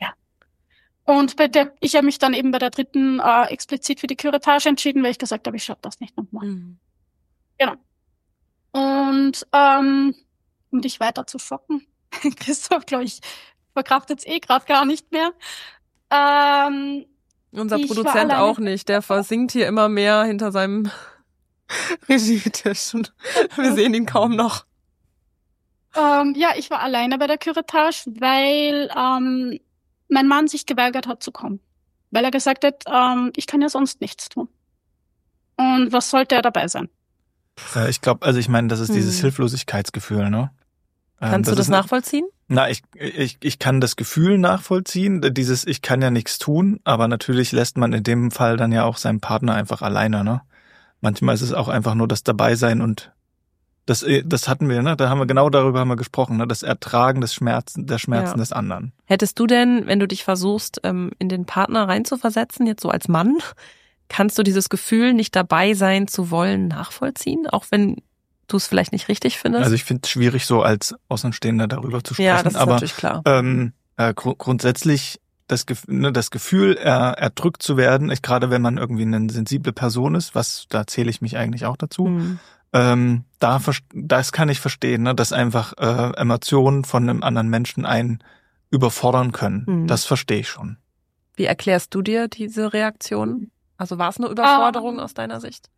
Und bei der, ich habe mich dann eben bei der dritten äh, explizit für die Curettage entschieden, weil ich gesagt habe, ich schaffe das nicht nochmal. Mhm. Und ähm, um dich weiter zu schocken, Christoph, glaube ich, verkraftet es eh gerade gar nicht mehr. Ähm, Unser Ich war Produzent alleine- auch nicht. Der versinkt hier immer mehr hinter seinem Regietisch und wir sehen ihn kaum noch. ähm, ja, ich war alleine bei der Curettage, weil ähm, mein Mann sich geweigert hat zu kommen. Weil er gesagt hat, ähm, ich kann ja sonst nichts tun. Und was sollte er dabei sein? Äh, ich glaube, also ich meine, das ist dieses Hm. Hilflosigkeitsgefühl, ne? Ähm, Kannst du das ist- nachvollziehen? Na, ich, ich, ich kann das Gefühl nachvollziehen, dieses ich kann ja nichts tun, aber natürlich lässt man in dem Fall dann ja auch seinen Partner einfach alleine, ne? Manchmal ist es auch einfach nur das Dabeisein und das, das hatten wir, ne? Da haben wir genau darüber haben wir gesprochen, ne? Das Ertragen des Schmerzen, der Schmerzen Ja. des anderen. Hättest du denn, wenn du dich versuchst, ähm, in den Partner reinzuversetzen, jetzt so als Mann, kannst du dieses Gefühl, nicht dabei sein zu wollen, nachvollziehen? Auch wenn du es vielleicht nicht richtig findest? Also ich finde es schwierig, so als Außenstehender darüber zu sprechen. Ja, das ist aber natürlich klar. Ähm, äh, gru- grundsätzlich das, Gef- ne, das Gefühl, er, erdrückt zu werden, ich, gerade wenn man irgendwie eine sensible Person ist, was da zähle ich mich eigentlich auch dazu, Mhm. ähm, da vers- das kann ich verstehen, ne, dass einfach äh, Emotionen von einem anderen Menschen einen überfordern können. Mhm. Das verstehe ich schon. Wie erklärst du dir diese Reaktion? Also war es eine Überforderung Ähm, aus deiner Sicht?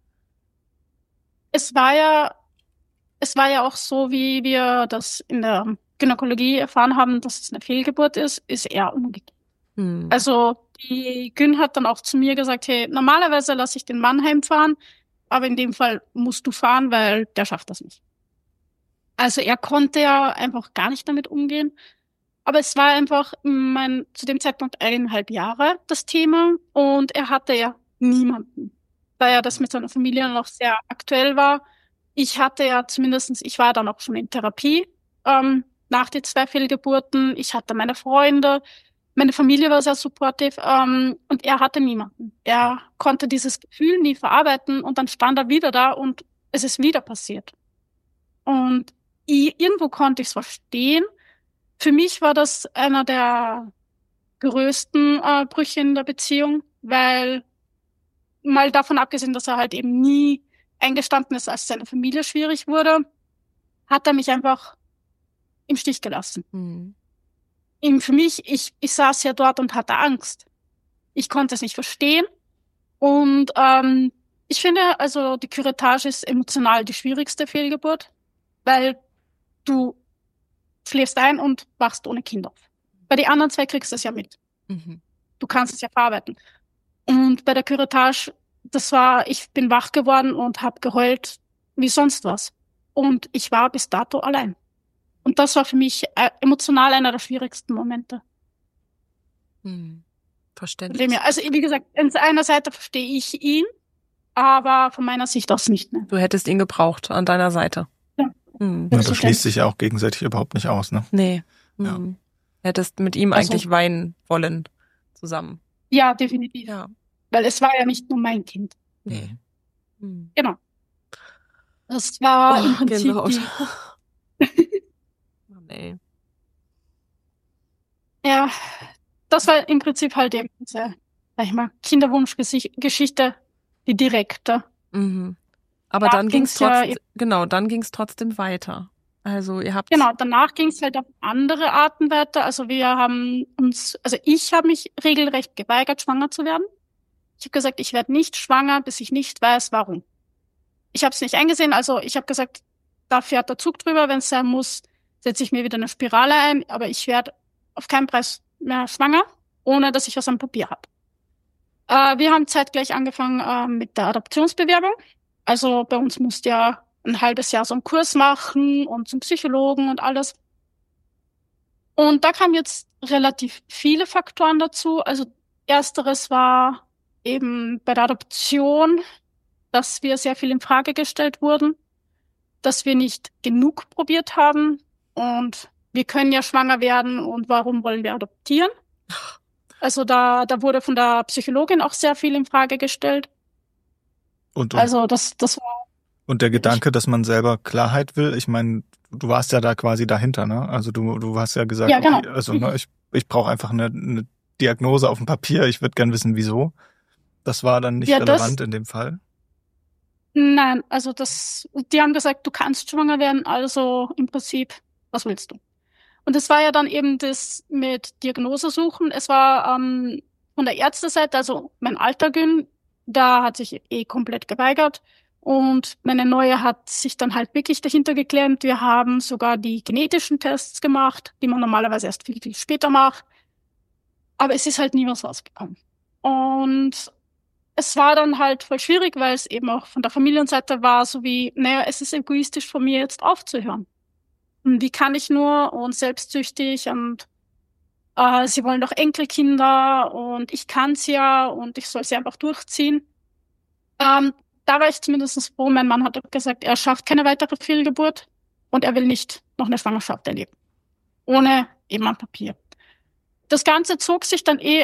Es war ja, es war ja auch so, wie wir das in der Gynäkologie erfahren haben, dass es eine Fehlgeburt ist, ist eher umgekehrt. Hm. Also die Gyn hat dann auch zu mir gesagt, hey, normalerweise lasse ich den Mann heimfahren, aber in dem Fall musst du fahren, weil der schafft das nicht. Also er konnte ja einfach gar nicht damit umgehen. Aber es war einfach mein, zu dem Zeitpunkt eineinhalb Jahre das Thema und er hatte ja niemanden, da ja das mit seiner Familie noch sehr aktuell war. Ich hatte ja zumindestens, ich war dann auch schon in Therapie ähm, nach den zwei Fehlgeburten. Ich hatte meine Freunde, meine Familie war sehr supportive ähm, und er hatte niemanden. Er konnte dieses Gefühl nie verarbeiten und dann stand er wieder da und es ist wieder passiert. Und ich, irgendwo konnte ich es verstehen. Für mich war das einer der größten äh, Brüche in der Beziehung, weil mal davon abgesehen, dass er halt eben nie eingestanden ist, als seine Familie schwierig wurde, hat er mich einfach im Stich gelassen. Hm. Ihm, für mich, ich, ich saß ja dort und hatte Angst. Ich konnte es nicht verstehen. Und ähm, ich finde, also die Curettage ist emotional die schwierigste Fehlgeburt, weil du schläfst ein und wachst ohne Kind auf. Bei den anderen zwei kriegst du es ja mit. Mhm. Du kannst es ja verarbeiten. Und bei der Curettage, das war, ich bin wach geworden und habe geheult wie sonst was. Und ich war bis dato allein. Und das war für mich äh, emotional einer der schwierigsten Momente. Hm. Von Verständlich. dem her, also wie gesagt, an einer Seite verstehe ich ihn, aber von meiner Sicht aus nicht mehr. Du hättest ihn gebraucht an deiner Seite. Ja. Hm. Ja, das schließt sich ja auch gegenseitig überhaupt nicht aus, ne? Nee. Ja. Hm. Hättest mit ihm Also- eigentlich weinen wollen zusammen. Ja, definitiv. Ja. Weil es war ja nicht nur mein Kind. Nee. Hm. Genau. Das war im Oh, Prinzip Gänsehaut. die, Oh, nee. ja, das war im Prinzip halt eben diese, sag ich mal, Kinderwunschgeschichte, die direkte. Mhm. Aber Da dann ging's ging's ja trotzdem, eben- genau, dann ging's trotzdem weiter. Also ihr habt Genau, danach ging es halt auf andere Arten weiter. Also wir haben uns, also ich habe mich regelrecht geweigert, schwanger zu werden. Ich habe gesagt, ich werde nicht schwanger, bis ich nicht weiß, warum. Ich habe es nicht eingesehen, also ich habe gesagt, da fährt der Zug drüber, wenn es sein muss, setze ich mir wieder eine Spirale ein, aber ich werde auf keinen Preis mehr schwanger, ohne dass ich was am Papier habe. Äh, wir haben zeitgleich angefangen äh, mit der Adoptionsbewerbung. Also bei uns musste ja ein halbes Jahr so einen Kurs machen und zum Psychologen und alles. Und da kamen jetzt relativ viele Faktoren dazu. Also ersteres war eben bei der Adoption, dass wir sehr viel in Frage gestellt wurden, dass wir nicht genug probiert haben und wir können ja schwanger werden und warum wollen wir adoptieren? Also da, da wurde von der Psychologin auch sehr viel in Frage gestellt. Und, und, Also das, das war und der Gedanke, dass man selber Klarheit will, ich meine, du warst ja da quasi dahinter, ne? Also du, du hast ja gesagt, Ja, genau. okay, also ne, ich, ich brauche einfach eine, eine Diagnose auf dem Papier, ich würde gern wissen, wieso. Das war dann nicht Ja, das- relevant in dem Fall. Nein, also das, die haben gesagt, du kannst schwanger werden, also im Prinzip, was willst du? Und es war ja dann eben das mit Diagnose suchen. Es war ähm, von der Ärzteseite, also mein alter Gyn, da hat sich eh komplett geweigert. Und meine neue hat sich dann halt wirklich dahinter geklemmt. Wir haben sogar die genetischen Tests gemacht, die man normalerweise erst viel, viel später macht. Aber es ist halt nie was rausgekommen. Und es war dann halt voll schwierig, weil es eben auch von der Familienseite war, so wie, naja, es ist egoistisch von mir jetzt aufzuhören. Und wie kann ich nur und selbstsüchtig und äh, sie wollen doch Enkelkinder und ich kann's ja und ich soll sie einfach durchziehen. Ähm, da war ich zumindest froh. Mein Mann hat gesagt, er schafft keine weitere Fehlgeburt und er will nicht noch eine Schwangerschaft erleben. Ohne eben ein Papier. Das Ganze zog sich dann eh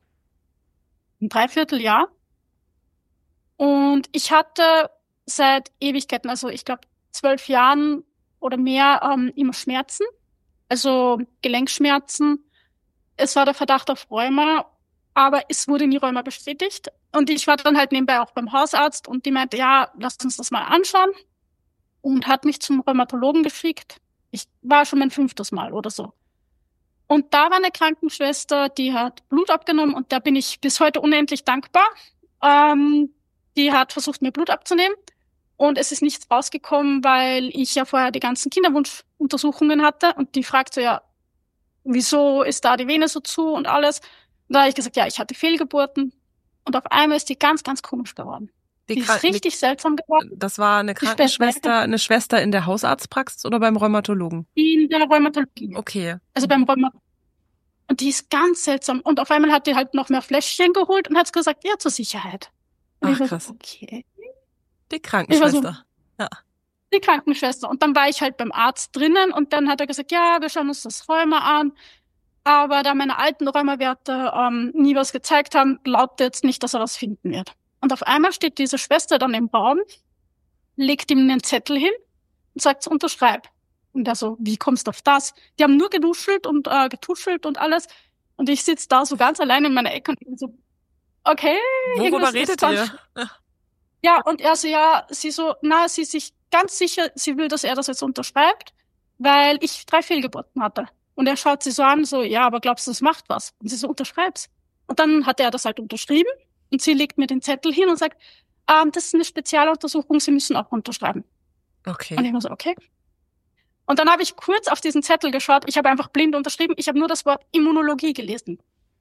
ein Dreivierteljahr. Und ich hatte seit Ewigkeiten, also ich glaube zwölf Jahren oder mehr ähm, immer Schmerzen, also Gelenkschmerzen. Es war der Verdacht auf Rheuma, aber es wurde nie Rheuma bestätigt. Und ich war dann halt nebenbei auch beim Hausarzt und die meinte, ja, lasst uns das mal anschauen und hat mich zum Rheumatologen geschickt. Ich war schon mein fünftes Mal oder so. Und da war eine Krankenschwester, die hat Blut abgenommen und da bin ich bis heute unendlich dankbar. Ähm, die hat versucht, mir Blut abzunehmen und es ist nichts rausgekommen, weil ich ja vorher die ganzen Kinderwunschuntersuchungen hatte und die fragt so, ja, wieso ist da die Vene so zu und alles. Und da habe ich gesagt, ja, ich hatte Fehlgeburten und auf einmal ist die ganz, ganz komisch geworden. Die, die ist Kranken- richtig die, seltsam geworden. Das war eine Krankenschwester, eine Schwester in der Hausarztpraxis oder beim Rheumatologen? In der Rheumatologie. Okay. Also beim Rheumatologen. Und die ist ganz seltsam. Und auf einmal hat die halt noch mehr Fläschchen geholt und hat gesagt, ja, zur Sicherheit. Und Ach, ich war krass. so, okay. Die Krankenschwester. So, ja. Die Krankenschwester. Und dann war ich halt beim Arzt drinnen und dann hat er gesagt, ja, wir schauen uns das Rheuma an. Aber da meine alten Rheumawerte ähm, nie was gezeigt haben, glaubt er jetzt nicht, dass er was finden wird. Und auf einmal steht diese Schwester dann im Raum, legt ihm einen Zettel hin und sagt, unterschreib. Und er so, wie kommst du auf das? Die haben nur geduschelt und äh, getuschelt und alles. Und ich sitze da so ganz allein in meiner Ecke und bin so, okay. Worüber redet ihr? Ja, und er so, ja, sie so, na, sie ist sich ganz sicher, sie will, dass er das jetzt unterschreibt, weil ich drei Fehlgeburten hatte. Und er schaut sie so an, so, ja, aber glaubst du, das macht was? Und sie so, unterschreib's. Und dann hat er das halt unterschrieben und sie legt mir den Zettel hin und sagt, ähm, das ist eine Spezialuntersuchung, Sie müssen auch unterschreiben. Okay. Und ich war so, okay. Und dann habe ich kurz auf diesen Zettel geschaut. Ich habe einfach blind unterschrieben. Ich habe nur das Wort Immunologie gelesen.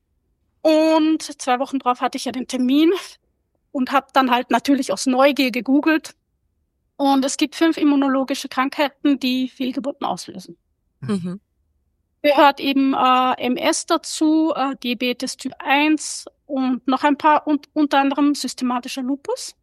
Und zwei Wochen drauf hatte ich ja den Termin und habe dann halt natürlich aus Neugier gegoogelt. Und es gibt fünf immunologische Krankheiten, die Fehlgeburten auslösen. Mhm. Gehört eben äh, M S dazu, äh, Diabetes Typ eins und noch ein paar, und unter anderem systematischer Lupus.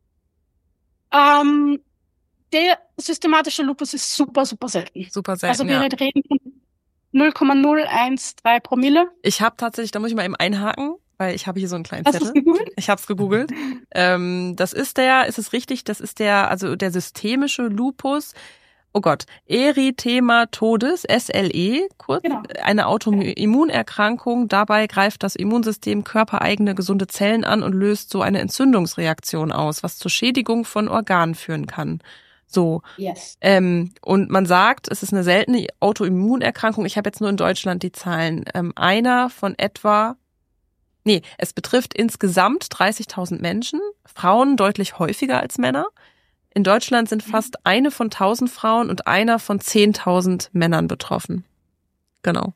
Ähm, der systematische Lupus ist super, super selten. Super selten, Also wir ja. reden von null Komma null eins drei Promille. Ich habe tatsächlich, da muss ich mal eben einhaken, weil ich habe hier so einen kleinen Hast Zettel. du's gegoogelt? Ich habe es gegoogelt. ähm, das ist der, ist es richtig, das ist der, also der systemische Lupus. Oh Gott, Erythematodes, S L E, kurz, Genau. eine Autoimmunerkrankung. Dabei greift das Immunsystem körpereigene gesunde Zellen an und löst so eine Entzündungsreaktion aus, was zur Schädigung von Organen führen kann. So. Yes. Ähm, und man sagt, es ist eine seltene Autoimmunerkrankung. Ich habe jetzt nur in Deutschland die Zahlen. Ähm, einer von etwa, nee, es betrifft insgesamt dreißigtausend Menschen, Frauen deutlich häufiger als Männer. In Deutschland sind fast eine von tausend Frauen und einer von zehntausend Männern betroffen. Genau.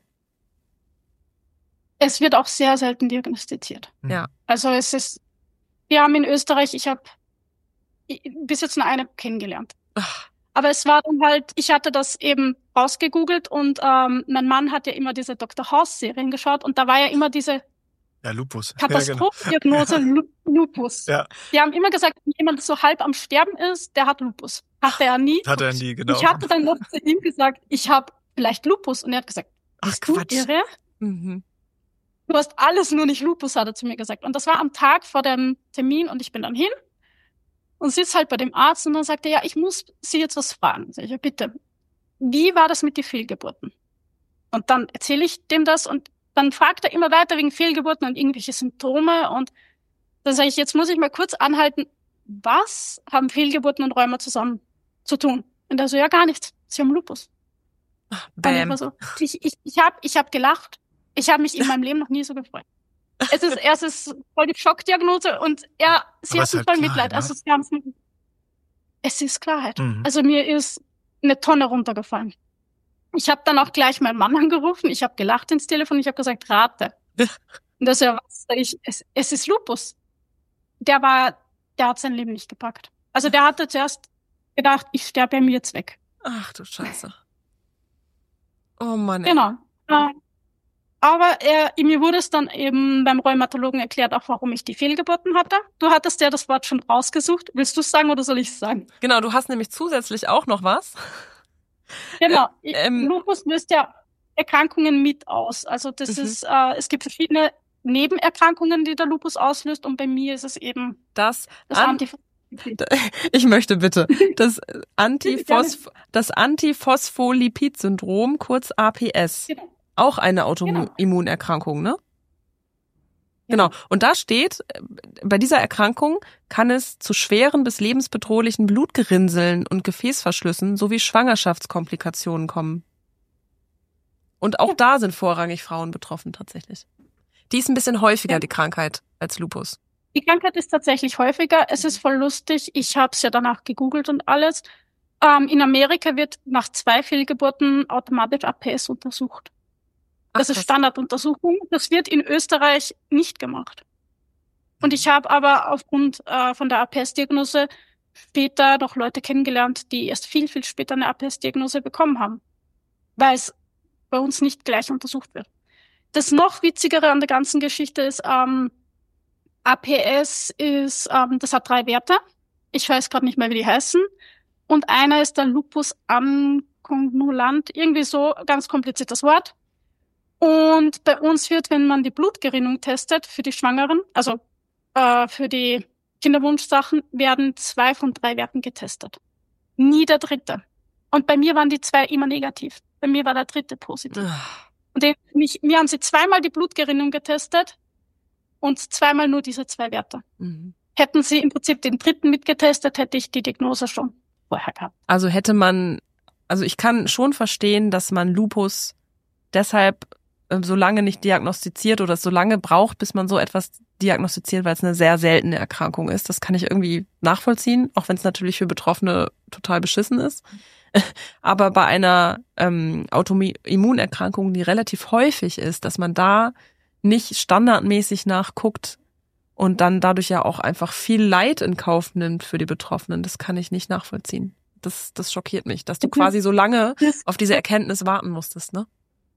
Es wird auch sehr selten diagnostiziert. Ja. Also es ist, wir haben in Österreich, ich habe bis jetzt nur eine kennengelernt. Ach. Aber es war dann halt, ich hatte das eben rausgegoogelt und ähm, mein Mann hat ja immer diese Doktor House-Serien geschaut und da war ja immer diese Ja, Lupus. Katastrophendiagnose, Ja, genau. Lupus. Ja. Die haben immer gesagt, wenn jemand so halb am Sterben ist, der hat Lupus. Hatte er nie. Hat er nie, genau. Ich hatte dann noch zu ihm gesagt, ich habe vielleicht Lupus. Und er hat gesagt, Ach, bist du Quatsch. irre? Mhm. Du hast alles nur nicht Lupus, hat er zu mir gesagt. Und das war am Tag vor dem Termin und ich bin dann hin und sitze halt bei dem Arzt und dann sagt er, ja, ich muss Sie jetzt was fragen. Sag ich, ja, bitte. Wie war das mit den Fehlgeburten? Und dann erzähle ich dem das und dann fragt er immer weiter wegen Fehlgeburten und irgendwelche Symptome und dann sage ich, jetzt muss ich mal kurz anhalten, was haben Fehlgeburten und Rheuma zusammen zu tun? Und er so, ja, gar nichts. Sie haben Lupus. Bam. Und ich war so, ich, ich, ich habe ich hab gelacht. Ich habe mich in meinem Leben noch nie so gefreut. Es ist, es ist voll die Schockdiagnose und er, sie Aber hatten es ist halt voll Klarheit, Mitleid. ne? Also sie haben's mit, es ist Klarheit. Mhm. Also mir ist eine Tonne runtergefallen. Ich habe dann auch gleich meinen Mann angerufen. Ich habe gelacht ins Telefon. Ich habe gesagt, rate. Und das ja was? Sag ich, es, es ist Lupus. Der war, der hat sein Leben nicht gepackt. Also der hatte zuerst gedacht, ich sterbe mir jetzt weg. Ach du Scheiße. Oh Mann. Ey. Genau. Äh, aber er, mir wurde es dann eben beim Rheumatologen erklärt, auch warum ich die Fehlgeburten hatte. Du hattest ja das Wort schon rausgesucht. Willst du es sagen oder soll ich es sagen? Genau, du hast nämlich zusätzlich auch noch was. Genau. Äh, ähm, Lupus löst ja Erkrankungen mit aus. Also das Mhm. ist, äh, es gibt verschiedene Nebenerkrankungen, die der Lupus auslöst und bei mir ist es eben Das, das an, Anti. Ich möchte bitte. Das Antiphos- das Antiphospholipid-Syndrom, kurz A P S. Genau. Auch eine Autoimmunerkrankung, ne? Genau. Genau. Und da steht, bei dieser Erkrankung kann es zu schweren bis lebensbedrohlichen Blutgerinnseln und Gefäßverschlüssen sowie Schwangerschaftskomplikationen kommen. Und auch Ja. da sind vorrangig Frauen betroffen tatsächlich. Die ist ein bisschen häufiger, Ja. die Krankheit, als Lupus. Die Krankheit ist tatsächlich häufiger. Es ist voll lustig. Ich habe es ja danach gegoogelt und alles. Ähm, in Amerika wird nach zwei Fehlgeburten automatisch A P S untersucht. Das Ach, ist krass. Standarduntersuchung. Das wird in Österreich nicht gemacht. Und ich habe aber aufgrund äh, von der A P S-Diagnose später noch Leute kennengelernt, die erst viel, viel später eine A P S-Diagnose bekommen haben, weil es bei uns nicht gleich untersucht wird. Das noch Witzigere an der ganzen Geschichte ist, ähm, A P S ist, ähm, das hat drei Werte. Ich weiß gerade nicht mehr, wie die heißen. Und einer ist der Lupus accongulant, irgendwie so, ganz kompliziertes Wort. Und bei uns wird, wenn man die Blutgerinnung testet für die Schwangeren, also äh, für die Kinderwunschsachen, werden zwei von drei Werten getestet. Nie der dritte. Und bei mir waren die zwei immer negativ. Bei mir war der dritte positiv. Und den, mich, mir haben sie zweimal die Blutgerinnung getestet und zweimal nur diese zwei Werte. Mhm. Hätten sie im Prinzip den dritten mitgetestet, hätte ich die Diagnose schon vorher gehabt. Also hätte man, also ich kann schon verstehen, dass man Lupus deshalb äh, so lange nicht diagnostiziert oder es so lange braucht, bis man so etwas diagnostiziert, weil es eine sehr seltene Erkrankung ist. Das kann ich irgendwie nachvollziehen, auch wenn es natürlich für Betroffene total beschissen ist. Aber bei einer ähm, Autoimmunerkrankung, die relativ häufig ist, dass man da nicht standardmäßig nachguckt und dann dadurch ja auch einfach viel Leid in Kauf nimmt für die Betroffenen, das kann ich nicht nachvollziehen. Das, das schockiert mich, dass du quasi so lange auf diese Erkenntnis warten musstest, ne?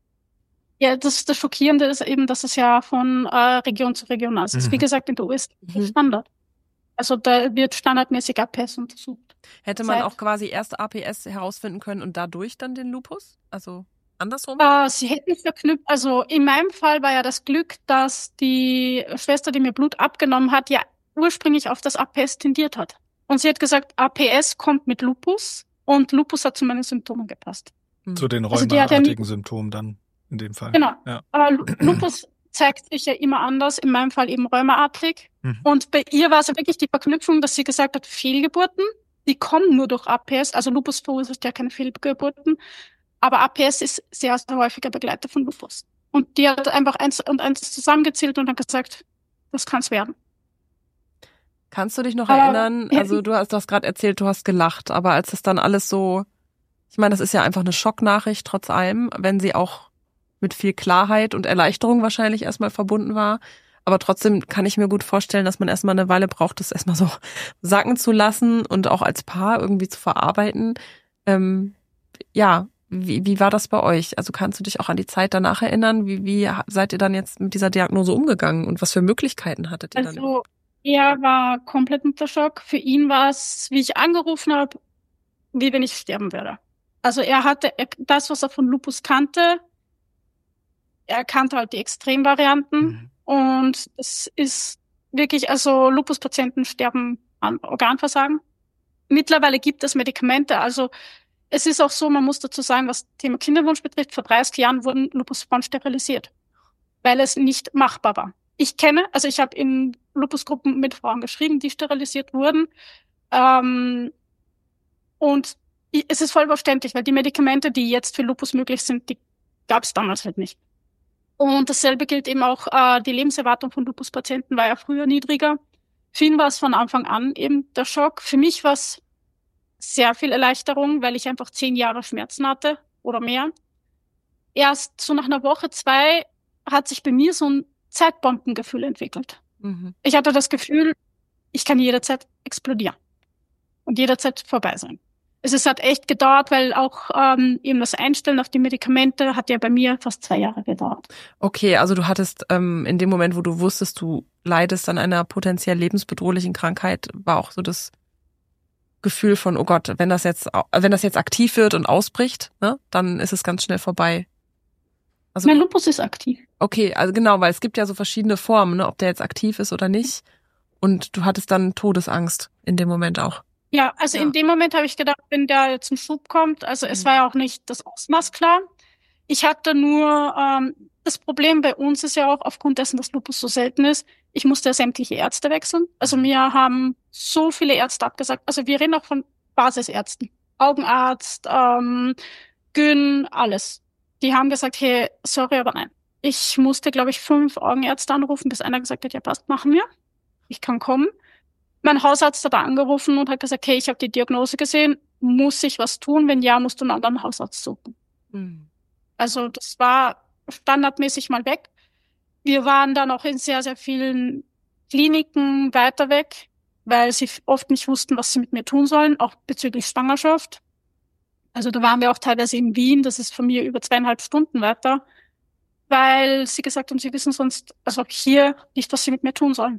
Ja, das, das Schockierende ist eben, dass es ja von äh, Region zu Region ist. Mhm. Wie gesagt, in der U S A ist Standard. Also da wird standardmäßig A P S untersucht. Hätte man Seit, auch quasi erst A P S herausfinden können und dadurch dann den Lupus? Also andersrum? Äh, sie hätten es verknüpft. Also in meinem Fall war ja das Glück, dass die Schwester, die mir Blut abgenommen hat, ja ursprünglich auf das A P S tendiert hat. Und sie hat gesagt, A P S kommt mit Lupus und Lupus hat zu meinen Symptomen gepasst. Zu den Also rheumaartigen Symptomen dann in dem Fall. Genau. Ja. Aber Lupus zeigt sich ja immer anders, in meinem Fall eben rheumaartig. Mhm. Und bei ihr war es ja wirklich die Verknüpfung, dass sie gesagt hat, Fehlgeburten, die kommen nur durch A P S. Also Lupus verursacht ja keine Fehlgeburten. Aber A P S ist sehr, sehr häufiger Begleiter von Lupus. Und die hat einfach eins und eins zusammengezählt und hat gesagt, das kann's werden. Kannst du dich noch aber, erinnern, also du hast, du hast gerade erzählt, du hast gelacht, aber als das dann alles so, ich meine, das ist ja einfach eine Schocknachricht trotz allem, wenn sie auch mit viel Klarheit und Erleichterung wahrscheinlich erstmal verbunden war. Aber trotzdem kann ich mir gut vorstellen, dass man erstmal eine Weile braucht, das erstmal so sacken zu lassen und auch als Paar irgendwie zu verarbeiten. Ähm, ja, wie, wie war das bei euch? Also kannst du dich auch an die Zeit danach erinnern? Wie, wie seid ihr dann jetzt mit dieser Diagnose umgegangen und was für Möglichkeiten hattet ihr dann? Also er war komplett unter Schock. Für ihn war es, wie ich angerufen habe, wie wenn ich sterben würde. Also er hatte das, was er von Lupus kannte. Er kannte halt die Extremvarianten. Mhm. Und es ist wirklich, also Lupus-Patienten sterben an Organversagen. Mittlerweile gibt es Medikamente. Also es ist auch so, man muss dazu sagen, was Thema Kinderwunsch betrifft, vor dreißig Jahren wurden Lupus-Frauen sterilisiert, weil es nicht machbar war. Ich kenne, also ich habe in Lupusgruppen mit Frauen geschrieben, die sterilisiert wurden. Ähm, und es ist voll verständlich, weil die Medikamente, die jetzt für Lupus möglich sind, die gab es damals halt nicht. Und dasselbe gilt eben auch, äh, die Lebenserwartung von Lupus-Patienten war ja früher niedriger. Für ihn war es von Anfang an eben der Schock. Für mich war es sehr viel Erleichterung, weil ich einfach zehn Jahre Schmerzen hatte oder mehr. Erst so nach einer Woche, zwei hat sich bei mir so ein Zeitbombengefühl entwickelt. Mhm. Ich hatte das Gefühl, ich kann jederzeit explodieren und jederzeit vorbei sein. Es ist halt echt gedauert, weil auch ähm, eben das Einstellen auf die Medikamente hat ja bei mir fast zwei Jahre gedauert. Okay, also du hattest ähm, in dem Moment, wo du wusstest, du leidest an einer potenziell lebensbedrohlichen Krankheit, war auch so das Gefühl von, oh Gott, wenn das jetzt, wenn das jetzt aktiv wird und ausbricht, ne, dann ist es ganz schnell vorbei. Also, mein Lupus ist aktiv. Okay, also genau, weil es gibt ja so verschiedene Formen, ne, ob der jetzt aktiv ist oder nicht. Und du hattest dann Todesangst in dem Moment auch. Ja, also Ja. in dem Moment habe ich gedacht, wenn der jetzt ein Schub kommt, also es Mhm. war ja auch nicht das Ausmaß klar. Ich hatte nur, ähm, das Problem bei uns ist ja auch, aufgrund dessen, dass Lupus so selten ist, ich musste sämtliche Ärzte wechseln. Also mir haben so viele Ärzte abgesagt. Also wir reden auch von Basisärzten. Augenarzt, ähm, Gyn, alles. Die haben gesagt, hey, sorry, aber nein. Ich musste, glaube ich, fünf Augenärzte anrufen, bis einer gesagt hat, ja passt, machen wir. Ich kann kommen. Mein Hausarzt hat angerufen und hat gesagt, hey, ich habe die Diagnose gesehen, muss ich was tun? Wenn ja, musst du einen anderen Hausarzt suchen. Mhm. Also das war standardmäßig mal weg. Wir waren dann auch in sehr, sehr vielen Kliniken weiter weg, weil sie oft nicht wussten, was sie mit mir tun sollen, auch bezüglich Schwangerschaft. Also da waren wir auch teilweise in Wien, das ist von mir über zweieinhalb Stunden weiter, weil sie gesagt haben, sie wissen sonst, also hier nicht, was sie mit mir tun sollen.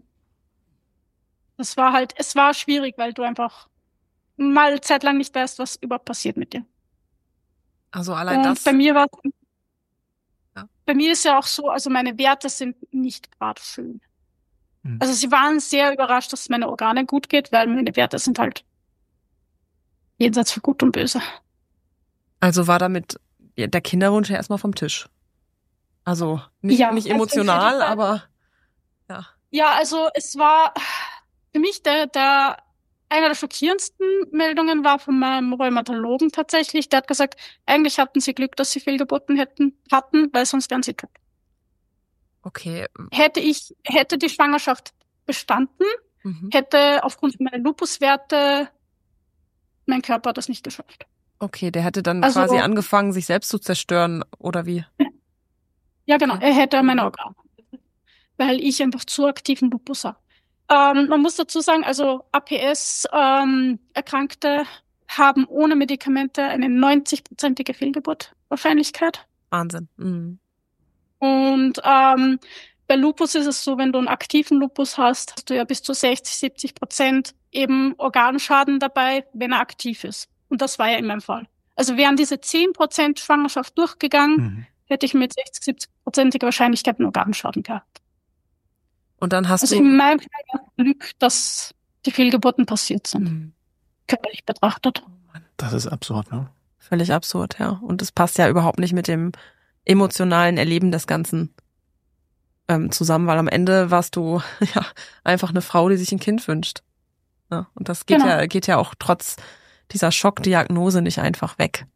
Das war halt, es war schwierig, weil du einfach mal zeitlang nicht weißt, was überhaupt passiert mit dir. Also allein Und das. bei mir war, Ja. bei mir ist ja auch so, also meine Werte sind nicht gerade schön. Mhm. Also sie waren sehr überrascht, dass es meine Organe gut geht, weil meine Werte sind halt jenseits von Gut und Böse. Also war damit der Kinderwunsch ja erstmal vom Tisch. Also nicht, Ja, nicht also emotional, für die- aber ja. Ja, also es war für mich der, der einer der schockierendsten Meldungen war von meinem Rheumatologen tatsächlich. Der hat gesagt, eigentlich hatten sie Glück, dass sie Fehlgeburten hätten, hatten, weil sonst wären sie tot. Okay. Hätte ich, hätte die Schwangerschaft bestanden, Mhm. hätte aufgrund meiner Lupuswerte mein Körper das nicht geschafft. Okay, der hätte dann Also- quasi angefangen, sich selbst zu zerstören, oder wie? Ja, genau, Okay. er hätte meine Organe, weil ich einfach zu aktiven Lupus habe. Ähm, man muss dazu sagen, also A P S-Erkrankte haben ohne Medikamente eine neunzig-prozentige Fehlgeburtwahrscheinlichkeit. Wahnsinn. Mhm. Und ähm, bei Lupus ist es so, wenn du einen aktiven Lupus hast, hast du ja bis zu sechzig, siebzig Prozent eben Organschaden dabei, wenn er aktiv ist. Und das war ja in meinem Fall. Also wären diese zehn Prozent Schwangerschaft durchgegangen, Mhm. hätte ich mit sechzig, siebzig-prozentiger Wahrscheinlichkeit einen Organschaden gehabt. Und dann hast Also du. in meinem Fall war es Glück, dass die Fehlgeburten passiert sind, Mhm. körperlich betrachtet. Das ist absurd, ne? Völlig absurd, ja. Und es passt ja überhaupt nicht mit dem emotionalen Erleben des Ganzen ähm, zusammen, weil am Ende warst du ja einfach eine Frau, die sich ein Kind wünscht. Ja, und das geht Genau. ja geht ja auch trotz dieser Schockdiagnose nicht einfach weg.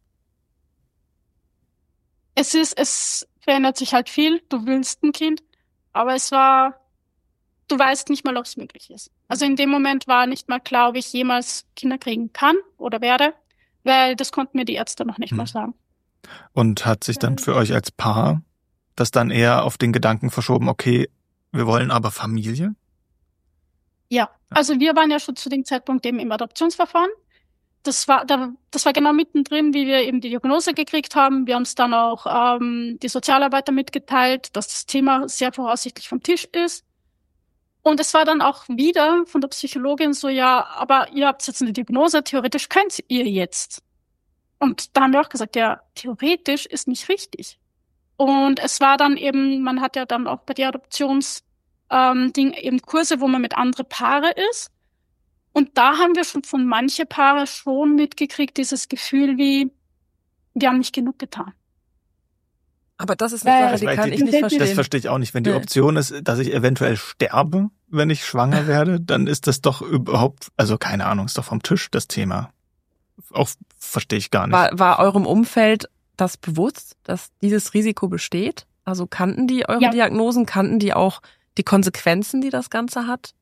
Es ist, es verändert sich halt viel. Du willst ein Kind, aber es war, du weißt nicht mal, ob es möglich ist. Also in dem Moment war nicht mal klar, ob ich jemals Kinder kriegen kann oder werde, weil das konnten mir die Ärzte noch nicht Hm. mal sagen. Und hat sich dann für euch als Paar das dann eher auf den Gedanken verschoben, okay, wir wollen aber Familie? Ja, also wir waren ja schon zu dem Zeitpunkt eben im Adoptionsverfahren. Das war, da, das war genau mittendrin, wie wir eben die Diagnose gekriegt haben. Wir haben es dann auch ähm, die Sozialarbeiter mitgeteilt, dass das Thema sehr voraussichtlich vom Tisch ist. Und es war dann auch wieder von der Psychologin so, ja, aber ihr habt jetzt eine Diagnose, theoretisch könnt ihr jetzt. Und da haben wir auch gesagt, ja, theoretisch ist nicht richtig. Und es war dann eben, man hat ja dann auch bei der Adoptions ähm, Ding eben Kurse, wo man mit anderen Paare ist. Und da haben wir schon von manche Paare schon mitgekriegt, dieses Gefühl wie, wir haben nicht genug getan. Aber das ist eine Weil- Sache, die Weil kann die- ich nicht das Das verstehen. verstehe ich auch nicht. Wenn die Nee. Option ist, dass ich eventuell sterbe, wenn ich schwanger werde, dann ist das doch überhaupt, also keine Ahnung, ist doch vom Tisch das Thema. Auch verstehe ich gar nicht. War, war eurem Umfeld das bewusst, dass dieses Risiko besteht? Also kannten die eure Ja. Diagnosen, kannten die auch die Konsequenzen, die das Ganze hat?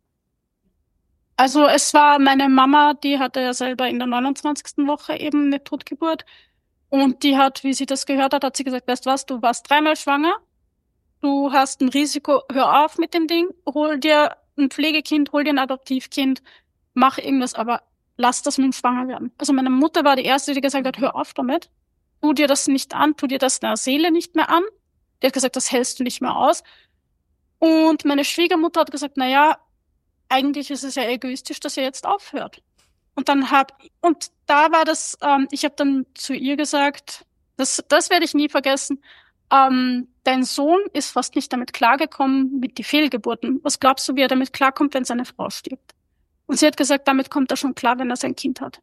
Also es war meine Mama, die hatte ja selber in der neunundzwanzigsten Woche eben eine Totgeburt. Und die hat, wie sie das gehört hat, hat sie gesagt, weißt du was, du warst dreimal schwanger, du hast ein Risiko, hör auf mit dem Ding, hol dir ein Pflegekind, hol dir ein Adoptivkind, mach irgendwas, aber lass das mit dem Schwangerwerden. Also meine Mutter war die Erste, die gesagt hat, hör auf damit, tu dir das nicht an, tu dir das in der Seele nicht mehr an. Die hat gesagt, das hältst du nicht mehr aus. Und meine Schwiegermutter hat gesagt, na ja, eigentlich ist es ja egoistisch, dass ihr jetzt aufhört. Und dann hab und da war das, ähm, ich habe dann zu ihr gesagt, das, das werde ich nie vergessen. ähm, dein Sohn ist fast nicht damit klargekommen mit den Fehlgeburten. Was glaubst du, wie er damit klarkommt, wenn seine Frau stirbt? Und sie hat gesagt, damit kommt er schon klar, wenn er sein Kind hat.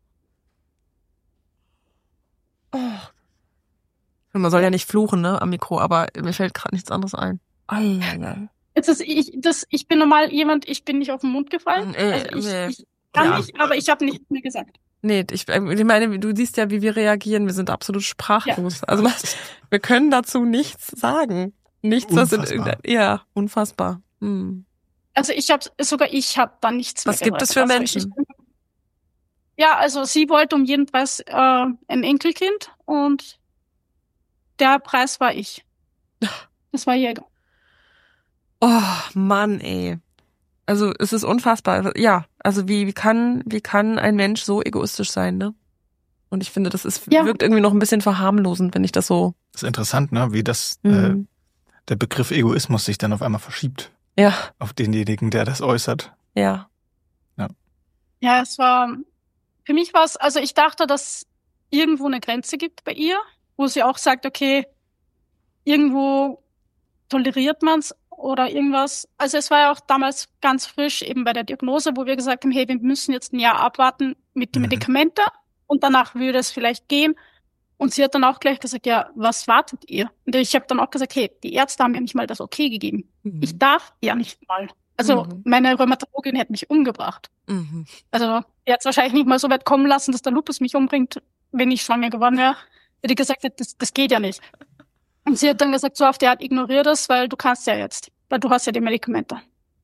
Oh. Man soll ja nicht fluchen, ne, am Mikro, aber mir fällt gerade nichts anderes ein. Ei, ei, ei. Jetzt ist ich, das, ich bin normal jemand, ich bin nicht auf den Mund gefallen. Äh, Also ich, nee. ich kann Ja. nicht, aber ich habe nichts mehr gesagt. Nee, ich, ich meine, du siehst ja, wie wir reagieren. Wir sind absolut sprachlos. Ja. Also wir können dazu nichts sagen. Nichts, was in irgendeiner... Ja, unfassbar. Hm. Also ich habe, sogar ich habe da nichts mehr Was gibt gesagt. es für Also Menschen? ich, ja, also sie wollte um jeden Preis äh, ein Enkelkind und der Preis war ich. Das war Jäger. Oh, Mann, ey. Also es ist unfassbar. Ja, also wie, wie kann wie kann ein Mensch so egoistisch sein, ne? Und ich finde, das ist Ja. wirkt irgendwie noch ein bisschen verharmlosend, wenn ich das so... Das ist interessant, ne? Wie das Mhm. äh, der Begriff Egoismus sich dann auf einmal verschiebt Ja, auf denjenigen, der das äußert. ja. Ja, es war, für mich war es, also ich dachte, dass irgendwo eine Grenze gibt bei ihr, wo sie auch sagt, okay, irgendwo toleriert man's oder irgendwas. Also es war ja auch damals ganz frisch eben bei der Diagnose, wo wir gesagt haben, hey, wir müssen jetzt ein Jahr abwarten mit den Mhm. Medikamenten und danach würde es vielleicht gehen. Und sie hat dann auch gleich gesagt, ja, was wartet ihr? Und ich habe dann auch gesagt, hey, die Ärzte haben ja nicht mal das Okay gegeben. Mhm. Ich darf ja nicht mal. Also Mhm. meine Rheumatologin hätte mich umgebracht. Mhm. Also die hat es wahrscheinlich nicht mal so weit kommen lassen, dass der Lupus mich umbringt, wenn ich schwanger geworden wäre. Weil die gesagt hat, das, das geht ja nicht. Und sie hat dann gesagt, so auf die Art, ignorier das, weil du kannst ja jetzt. Weil du hast ja die Medikamente.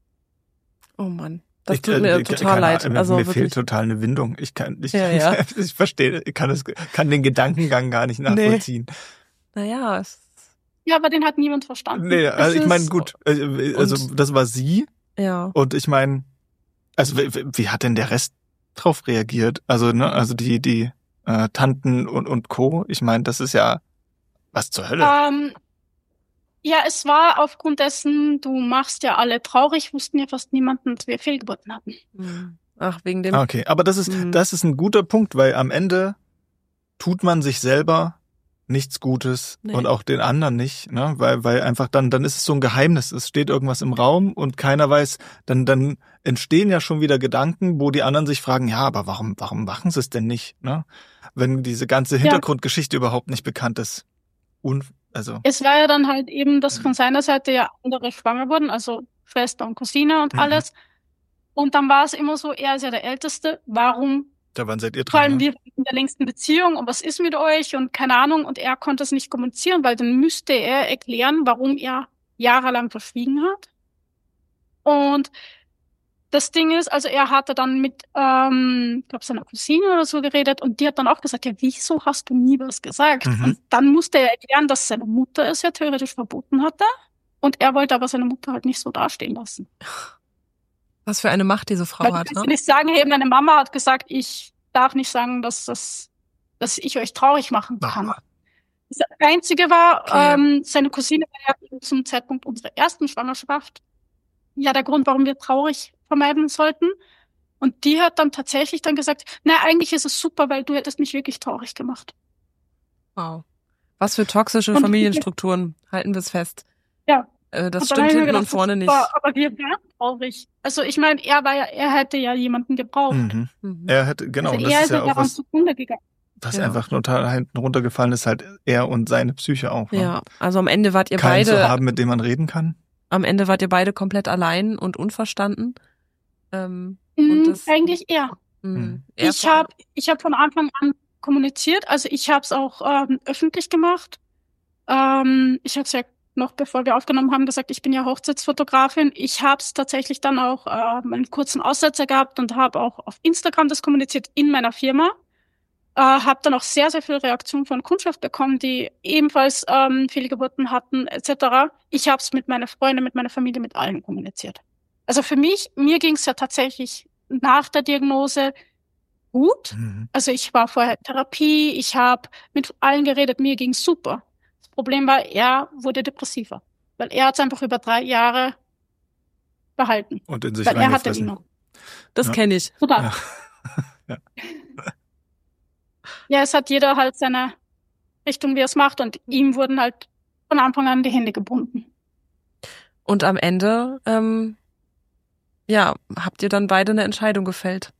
Oh Mann. Das Ich- tut mir ich- total keine leid. Ahnung, Also mir wirklich. fehlt total eine Windung. Ich kann, ich, Ja, ja. ich verstehe, ich kann es, kann den Gedankengang gar nicht nachvollziehen. Naja, es, Ja, aber den hat niemand verstanden. Nee, also Es ich meine, ist- gut, äh, also Und- das war sie ja. und ich meine, also wie, wie hat denn der Rest drauf reagiert? Also, ne, also die, die äh, Tanten und, und Co., ich meine, das ist ja was zur Hölle. Ähm, ja, es war aufgrund dessen, du machst ja alle traurig, wussten ja fast niemanden, dass wir Fehlgeburten hatten. Hm. Ach, wegen dem... Ah, Okay, aber das ist, Mhm. das ist ein guter Punkt, weil am Ende tut man sich selber nichts Gutes Nee. und auch den anderen nicht, ne? Weil, weil einfach dann, dann ist es so ein Geheimnis. Es steht irgendwas im Raum und keiner weiß, dann, dann entstehen ja schon wieder Gedanken, wo die anderen sich fragen, ja, aber warum, warum machen sie es denn nicht, ne? Wenn diese ganze Hintergrundgeschichte überhaupt nicht bekannt ist. Un, also, Es war ja dann halt eben, dass von seiner Seite ja andere schwanger wurden, also Schwester und Cousine und Mhm. alles. Und dann war es immer so, er ist ja der Älteste, warum da wann seid ihr vor allem dran? Ne? wir in der längsten Beziehung und was ist mit euch und keine Ahnung und er konnte es nicht kommunizieren, weil dann müsste er erklären, warum er jahrelang verschwiegen hat. Und das Ding ist, also er hatte dann mit, ähm, ich glaube, seiner Cousine oder so geredet und die hat dann auch gesagt, ja, wieso hast du nie was gesagt? Mhm. Und dann musste er erklären, dass seine Mutter es ja theoretisch verboten hatte und er wollte aber seine Mutter halt nicht so dastehen lassen. Was für eine Macht diese Frau Weil du hat, kannst ne? nicht sagen, hey, meine Mama hat gesagt, ich darf nicht sagen, dass das, dass ich euch traurig machen kann. Das Einzige war, Okay. ähm, seine Cousine war ja zum Zeitpunkt unserer ersten Schwangerschaft ja der Grund, warum wir traurig vermeiden sollten. Und die hat dann tatsächlich dann gesagt, na, eigentlich ist es super, weil du hättest mich wirklich traurig gemacht. Wow. Was für toxische Und- Familienstrukturen. Halten wir es fest. Ja. Äh, das Und dann stimmt hab ich mir hinten gedacht, und vorne das nicht. ist super, aber wir waren traurig. Also ich meine, er war ja, er hätte ja jemanden gebraucht. Mhm. Mhm. Er hätte, genau, also und er das ist ist ja ja auch daran was, zugrunde gegangen. was Ja. einfach total hinten runtergefallen ist, halt er und seine Psyche auch. Ne? Ja, also am Ende wart ihr Keinen zu beide, haben, mit dem man reden kann. am Ende wart ihr beide komplett allein und unverstanden. Ähm, Mhm, das- eigentlich er. mh. Mhm. Er Ich vor allem- habe ich hab von Anfang an kommuniziert, also ich habe es auch ähm, öffentlich gemacht. Ähm, ich habe es ja noch, bevor wir aufgenommen haben, gesagt, ich bin ja Hochzeitsfotografin. Ich habe es tatsächlich dann auch äh, einen kurzen Aussetzer gehabt und habe auch auf Instagram das kommuniziert in meiner Firma. Äh, habe dann auch sehr, sehr viel Reaktion von Kundschaft bekommen, die ebenfalls ähm, Fehlgeburten hatten et cetera. Ich habe es mit meiner Freundin, mit meiner Familie, mit allen kommuniziert. Also für mich, mir ging es ja tatsächlich nach der Diagnose gut. Mhm. Also ich war vorher in Therapie, ich habe mit allen geredet, mir ging's super. Das Problem war, er wurde depressiver, weil er hat es einfach über drei Jahre behalten, Und in sich weil er hatte reingefressen. ihn noch. Das Ja. kenne ich. Total. Ja. Ja. Ja. es hat jeder halt seine Richtung, wie er es macht und ihm wurden halt von Anfang an die Hände gebunden. Und am Ende, ähm, ja, habt ihr dann beide eine Entscheidung gefällt?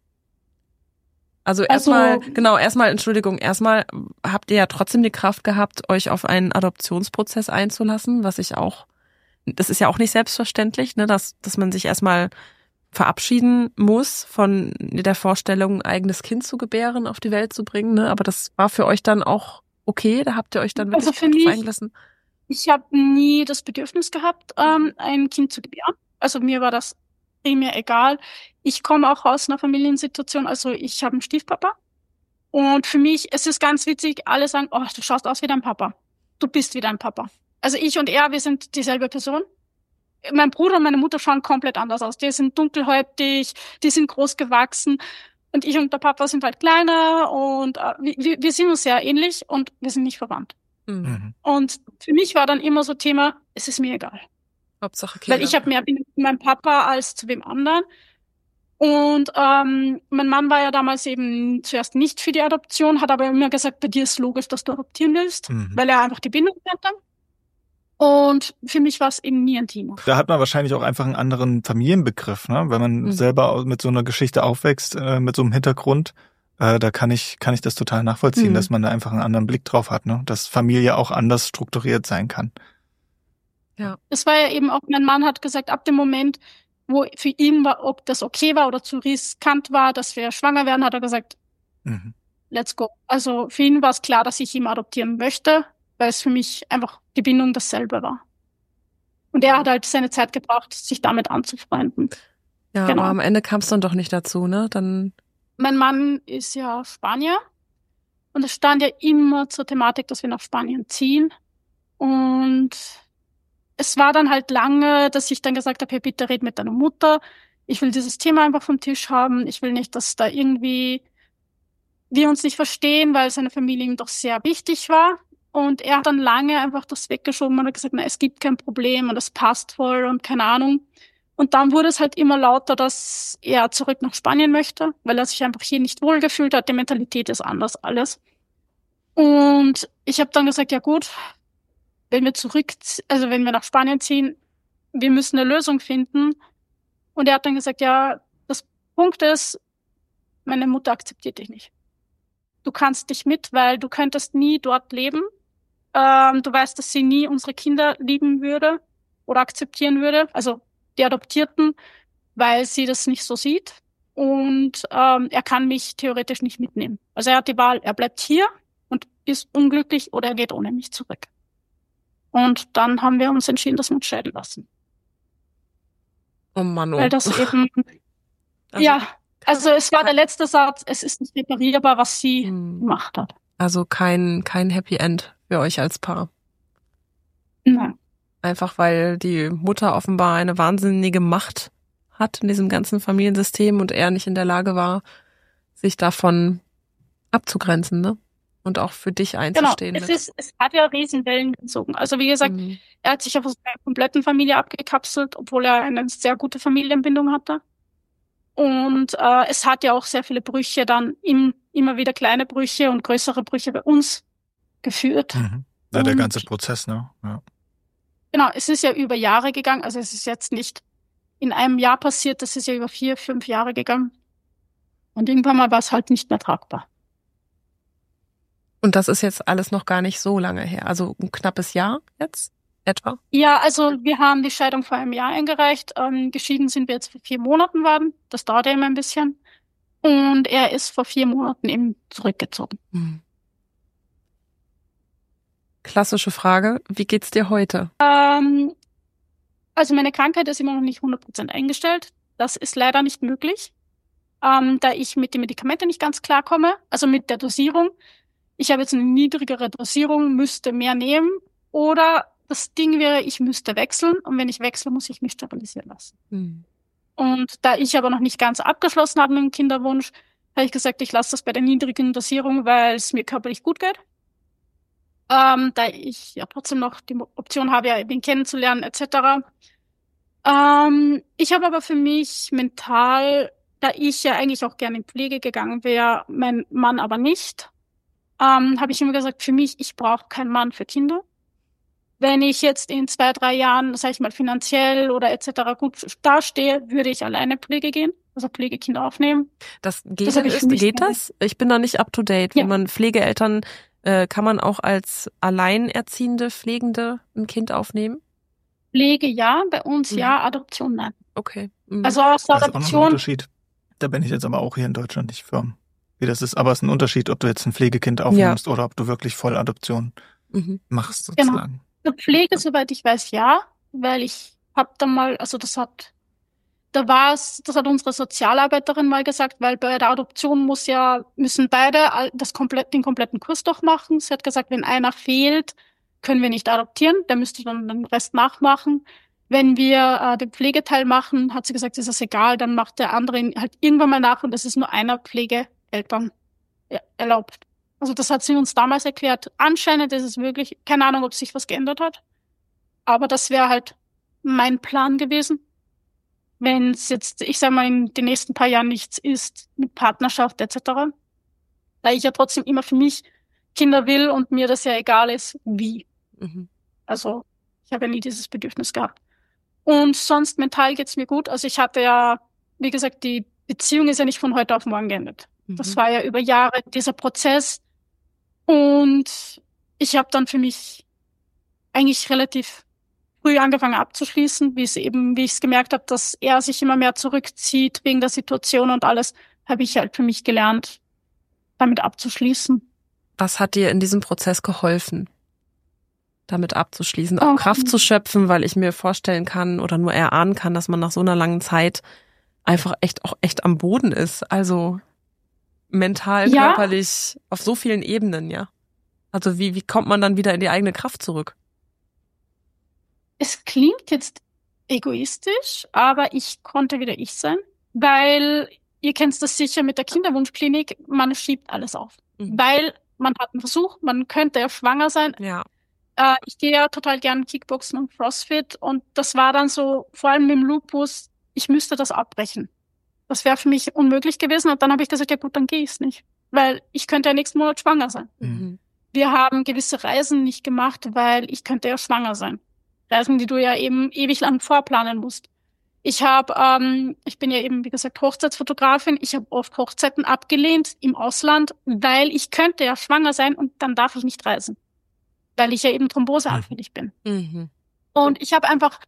Also erstmal, Also- genau, erstmal, Entschuldigung, erstmal habt ihr ja trotzdem die Kraft gehabt, euch auf einen Adoptionsprozess einzulassen, was ich auch, das ist ja auch nicht selbstverständlich, ne, dass, dass man sich erstmal verabschieden muss von der Vorstellung, ein eigenes Kind zu gebären, auf die Welt zu bringen, ne, aber das war für euch dann auch okay, da habt ihr euch dann wirklich Also für drauf mich- eingelassen. Ich habe nie das Bedürfnis gehabt, ähm, ein Kind zu gebären. Also mir war das primär egal. Ich komme auch aus einer Familiensituation, also ich habe einen Stiefpapa. Und für mich, es ist ganz witzig, alle sagen, oh, du schaust aus wie dein Papa. Du bist wie dein Papa. Also ich und er, wir sind dieselbe Person. Mein Bruder und meine Mutter schauen komplett anders aus. Die sind dunkelhäutig, die sind groß gewachsen. Und ich und der Papa sind halt kleiner und äh, wir, wir sind uns sehr ähnlich und wir sind nicht verwandt. Mhm. Mhm. Und für mich war dann immer so Thema, es ist mir egal. Hauptsache Kinder. Weil ich habe mehr Bindung zu meinem Papa als zu wem anderen. Und ähm, mein Mann war ja damals eben zuerst nicht für die Adoption, hat aber immer gesagt, bei dir ist logisch, dass du adoptieren willst, Mhm. weil er einfach die Bindung hatte. Und für mich war es eben nie ein Thema. Da hat man wahrscheinlich auch einfach einen anderen Familienbegriff, ne? Wenn man Mhm. selber au- mit so einer Geschichte aufwächst, äh, mit so einem Hintergrund, äh, da kann ich kann ich das total nachvollziehen, Mhm. dass man da einfach einen anderen Blick drauf hat, ne? Dass Familie auch anders strukturiert sein kann. Es war ja eben auch, mein Mann hat gesagt, ab dem Moment, wo für ihn war, ob das okay war oder zu riskant war, dass wir schwanger werden, hat er gesagt, Mhm. let's go. Also für ihn war es klar, dass ich ihn adoptieren möchte, weil es für mich einfach die Bindung dasselbe war. Und er hat halt seine Zeit gebraucht, sich damit anzufreunden. Ja, genau. aber am Ende kam es dann doch nicht dazu, ne? Dann, Mein Mann ist ja Spanier und es stand ja immer zur Thematik, dass wir nach Spanien ziehen. Und es war dann halt lange, dass ich dann gesagt habe, hey, bitte red mit deiner Mutter. Ich will dieses Thema einfach vom Tisch haben. Ich will nicht, dass da irgendwie wir uns nicht verstehen, weil seine Familie ihm doch sehr wichtig war. Und er hat dann lange einfach das weggeschoben und hat gesagt, na, es gibt kein Problem und es passt voll und keine Ahnung. Und dann wurde es halt immer lauter, dass er zurück nach Spanien möchte, weil er sich einfach hier nicht wohlgefühlt hat. Die Mentalität ist anders alles. Und ich habe dann gesagt, ja gut, wenn wir zurück, also wenn wir nach Spanien ziehen, wir müssen eine Lösung finden. Und er hat dann gesagt, ja, das Punkt ist, meine Mutter akzeptiert dich nicht. Du kannst nicht mit, weil du könntest nie dort leben. Ähm, du weißt, dass sie nie unsere Kinder lieben würde oder akzeptieren würde, also die Adoptierten, weil sie das nicht so sieht. Und ähm, er kann mich theoretisch nicht mitnehmen. Also er hat die Wahl, er bleibt hier und ist unglücklich oder er geht ohne mich zurück. Und dann haben wir uns entschieden, dass wir uns scheiden lassen. oh Mann, oh. Weil das eben, Also- ja, also es war der letzte Satz, es ist nicht reparierbar, was sie Hm. gemacht hat. Also kein, kein Happy End für euch als Paar. Nein. Einfach weil die Mutter offenbar eine wahnsinnige Macht hat in diesem ganzen Familiensystem und er nicht in der Lage war, sich davon abzugrenzen, ne? Und auch für dich Genau, einzustehen. es mit. ist, es hat ja Riesenwellen gezogen. Also wie gesagt, Mhm. er hat sich auf seiner kompletten Familie abgekapselt, obwohl er eine sehr gute Familienbindung hatte. Und äh, es hat ja auch sehr viele Brüche dann im, immer wieder kleine Brüche und größere Brüche bei uns geführt. Mhm. Ja, der Und- ganze Prozess, ne? Ja. Genau, es ist ja über Jahre gegangen. Also es ist jetzt nicht in einem Jahr passiert, das ist ja über vier, fünf Jahre gegangen. Und irgendwann mal war es halt nicht mehr tragbar. Und das ist jetzt alles noch gar nicht so lange her. Also ein knappes Jahr jetzt etwa. Ja, also wir haben die Scheidung vor einem Jahr eingereicht. Ähm, geschieden sind wir jetzt vor vier Monaten waren. Das dauert ja immer ein bisschen. Und er ist vor vier Monaten eben zurückgezogen. Mhm. Klassische Frage, wie geht's dir heute? Ähm, also meine Krankheit ist immer noch nicht hundert Prozent eingestellt. Das ist leider nicht möglich, ähm, da ich mit den Medikamenten nicht ganz klarkomme. Also mit der Dosierung. Ich habe jetzt eine niedrigere Dosierung, müsste mehr nehmen. Oder das Ding wäre, ich müsste wechseln. Und wenn ich wechsle, muss ich mich sterilisieren lassen. Mhm. Und da ich aber noch nicht ganz abgeschlossen habe mit dem Kinderwunsch, habe ich gesagt, ich lasse das bei der niedrigen Dosierung, weil es mir körperlich gut geht. Ähm, da ich ja trotzdem noch die Option habe, ja, ihn kennenzulernen, et cetera. Ähm, ich habe aber für mich mental, da ich ja eigentlich auch gerne in Pflege gegangen wäre, mein Mann aber nicht, ähm, habe ich immer gesagt, für mich, ich brauche keinen Mann für Kinder. wenn ich jetzt in zwei, drei Jahren, sag ich mal, finanziell oder et cetera gut dastehe, würde ich alleine Pflege gehen, also Pflegekinder aufnehmen. Das geht, Das hab in ich für Öst- mich geht gemacht. das? Ich bin da nicht up to date. Ja. Wenn man Pflegeeltern, äh, kann man auch als alleinerziehende Pflegende ein Kind aufnehmen? Pflege ja, bei uns Mhm. ja, Adoption nein. Okay. Mhm. Also aus der Das ist auch noch ein Adoption, Unterschied. Da bin ich jetzt aber auch hier in Deutschland nicht firm, wie das ist. Aber es ist ein Unterschied, ob du jetzt ein Pflegekind aufnimmst oder ob du wirklich Volladoption Mhm. machst, Genau. sozusagen. der Pflege, soweit ich weiß, ja, weil ich hab da mal, also das hat, da war es, das hat unsere Sozialarbeiterin mal gesagt, weil bei der Adoption muss ja, müssen beide all- das komplett, den kompletten Kurs durchmachen. Sie hat gesagt, wenn einer fehlt, können wir nicht adoptieren, der müsste dann den Rest nachmachen. Wenn wir äh, den Pflegeteil machen, hat sie gesagt, ist das egal, dann macht der andere ihn halt irgendwann mal nach und es ist nur einer Pflegeeltern ja, erlaubt. Also das hat sie uns damals erklärt. Anscheinend ist es möglich. Keine Ahnung, ob sich was geändert hat. Aber das wäre halt mein Plan gewesen. Wenn es jetzt, ich sag mal, in den nächsten paar Jahren nichts ist mit Partnerschaft et cetera. Da ich ja trotzdem immer für mich Kinder will und mir das ja egal ist, wie. Mhm. Also ich habe ja nie dieses Bedürfnis gehabt. Und sonst mental geht's mir gut. Also ich hatte ja, wie gesagt, die Beziehung ist ja nicht von heute auf morgen geendet. Das Mhm. war ja über Jahre dieser Prozess. Und ich habe dann für mich eigentlich relativ früh angefangen abzuschließen, wie es eben, wie ich es gemerkt habe, dass er sich immer mehr zurückzieht wegen der Situation und alles, habe ich halt für mich gelernt, damit abzuschließen. Was hat dir in diesem Prozess geholfen, damit abzuschließen, auch Oh. Kraft zu schöpfen, weil ich mir vorstellen kann oder nur erahnen kann, dass man nach so einer langen Zeit einfach echt auch echt am Boden ist. Also mental, Ja. körperlich, auf so vielen Ebenen, ja. Also wie, wie kommt man dann wieder in die eigene Kraft zurück? Es klingt jetzt egoistisch, aber ich konnte wieder ich sein, weil ihr kennt das sicher mit der Kinderwunschklinik, man schiebt alles auf. Mhm. Weil man hat einen Versuch, man könnte ja schwanger sein. Ja. Äh, ich gehe ja total gern Kickboxen und CrossFit und das war dann so, vor allem mit dem Lupus, ich müsste das abbrechen. Das wäre für mich unmöglich gewesen und dann habe ich gesagt, ja gut, dann gehe ich's nicht, weil ich könnte ja nächsten Monat schwanger sein. Mhm. Wir haben gewisse Reisen nicht gemacht, weil ich könnte ja schwanger sein. Reisen, die du ja eben ewig lang vorplanen musst. Ich habe, ähm, ich bin ja eben, wie gesagt, Hochzeitsfotografin. Ich habe oft Hochzeiten abgelehnt im Ausland, weil ich könnte ja schwanger sein und dann darf ich nicht reisen, weil ich ja eben thromboseanfällig bin. Mhm. Und ich habe einfach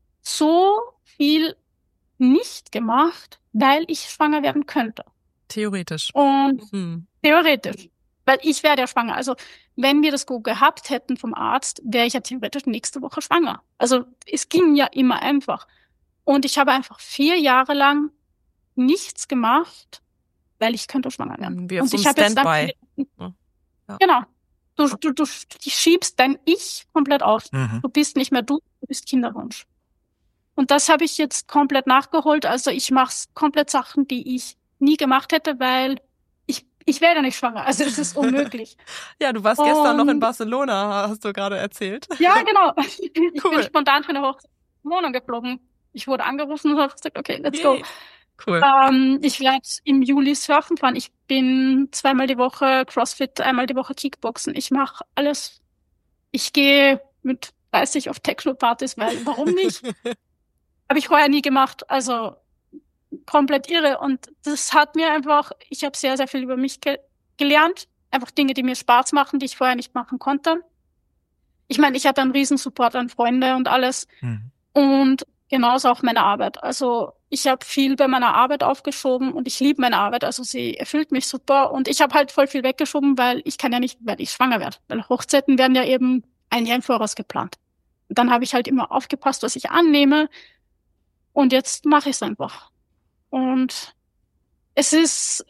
so viel nicht gemacht, weil ich schwanger werden könnte. Theoretisch. Und Mhm. theoretisch. Weil ich werde ja schwanger. Also wenn wir das Go gehabt hätten vom Arzt, wäre ich ja theoretisch nächste Woche schwanger. Also es ging ja immer einfach. Und ich habe einfach vier Jahre lang nichts gemacht, weil ich könnte schwanger werden. Wie auf Und so einem ich habe jetzt Standby. dann, Ja. genau. Du, du, du schiebst dein Ich komplett auf. Mhm. Du bist nicht mehr du, du bist Kinderwunsch. Und das habe ich jetzt komplett nachgeholt. Also ich mache komplett Sachen, die ich nie gemacht hätte, weil ich ich werde nicht schwanger. Also es ist unmöglich. Ja, du warst gestern noch in Und- Barcelona, hast du gerade erzählt. Ja, genau. Ich Cool. bin spontan für eine Hochzeit in die Wohnung geflogen. Ich wurde angerufen und habe gesagt, okay, let's go. Yay. Cool. Ähm, ich werde im Juli surfen fahren. Ich bin zweimal die Woche CrossFit, einmal die Woche Kickboxen. Ich mache alles. Ich gehe mit dreißig auf Techno-Partys, weil warum nicht? Habe ich vorher nie gemacht. Also komplett irre. Und das hat mir einfach, ich habe sehr, sehr viel über mich ge gelernt. Einfach Dinge, die mir Spaß machen, die ich vorher nicht machen konnte. Ich meine, ich hatte einen riesen Support an Freunde und alles. Mhm. Und genauso auch meine Arbeit. Also ich habe viel bei meiner Arbeit aufgeschoben und ich liebe meine Arbeit. Also sie erfüllt mich super. Und ich habe halt voll viel weggeschoben, weil ich kann ja nicht, weil ich schwanger werde. Weil Hochzeiten werden ja eben ein Jahr im Voraus geplant. Und dann habe ich halt immer aufgepasst, was ich annehme. Und jetzt mache ich es einfach. Und es ist,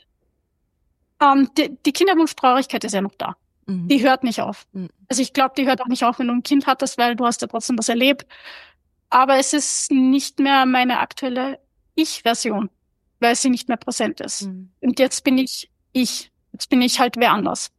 ähm, die, die Kinderwunschtraurigkeit ist ja noch da. Mhm. Die hört nicht auf. Mhm. Also ich glaube, die hört auch nicht auf, wenn du ein Kind hattest, weil du hast ja trotzdem was erlebt. Aber es ist nicht mehr meine aktuelle Ich-Version, weil sie nicht mehr präsent ist. Mhm. Und jetzt bin ich ich. Jetzt bin ich halt wer anders.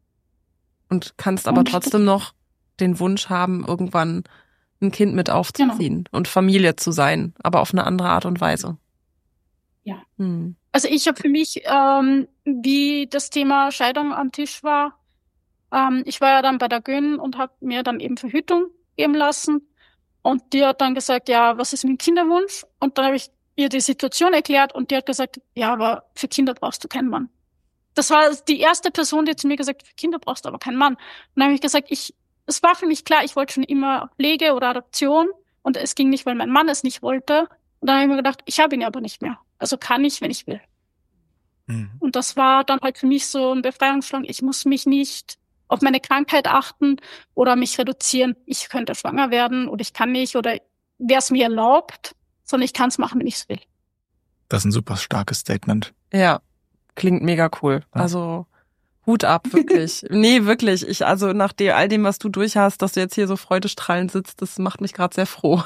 Und kannst aber Und- trotzdem noch den Wunsch haben, irgendwann ein Kind mit aufzuziehen und Familie zu sein, aber auf eine andere Art und Weise. Ja. Mhm. Also ich habe für mich, ähm, wie das Thema Scheidung am Tisch war, ähm, ich war ja dann bei der Gyn und habe mir dann eben Verhütung geben lassen. Und die hat dann gesagt, ja, was ist mit dem Kinderwunsch? Und dann habe ich ihr die Situation erklärt und die hat gesagt, ja, aber für Kinder brauchst du keinen Mann. Das war die erste Person, die zu mir gesagt hat, für Kinder brauchst du aber keinen Mann. Und dann habe ich gesagt, ich, es war für mich klar, ich wollte schon immer Pflege oder Adoption und es ging nicht, weil mein Mann es nicht wollte. Und dann habe ich mir gedacht, ich habe ihn aber nicht mehr. Also kann ich, wenn ich will. Mhm. Und das war dann halt für mich so ein Befreiungsschlag. Ich muss mich nicht auf meine Krankheit achten oder mich reduzieren. Ich könnte schwanger werden oder ich kann nicht oder wer es mir erlaubt, sondern ich kann es machen, wenn ich es will. Das ist ein super starkes Statement. Ja, klingt mega cool. Ja. Also Hut ab, wirklich. Nee, wirklich. Ich, also nach dem, all dem, was du durch hast, dass du jetzt hier so freudestrahlend sitzt, das macht mich gerade sehr froh.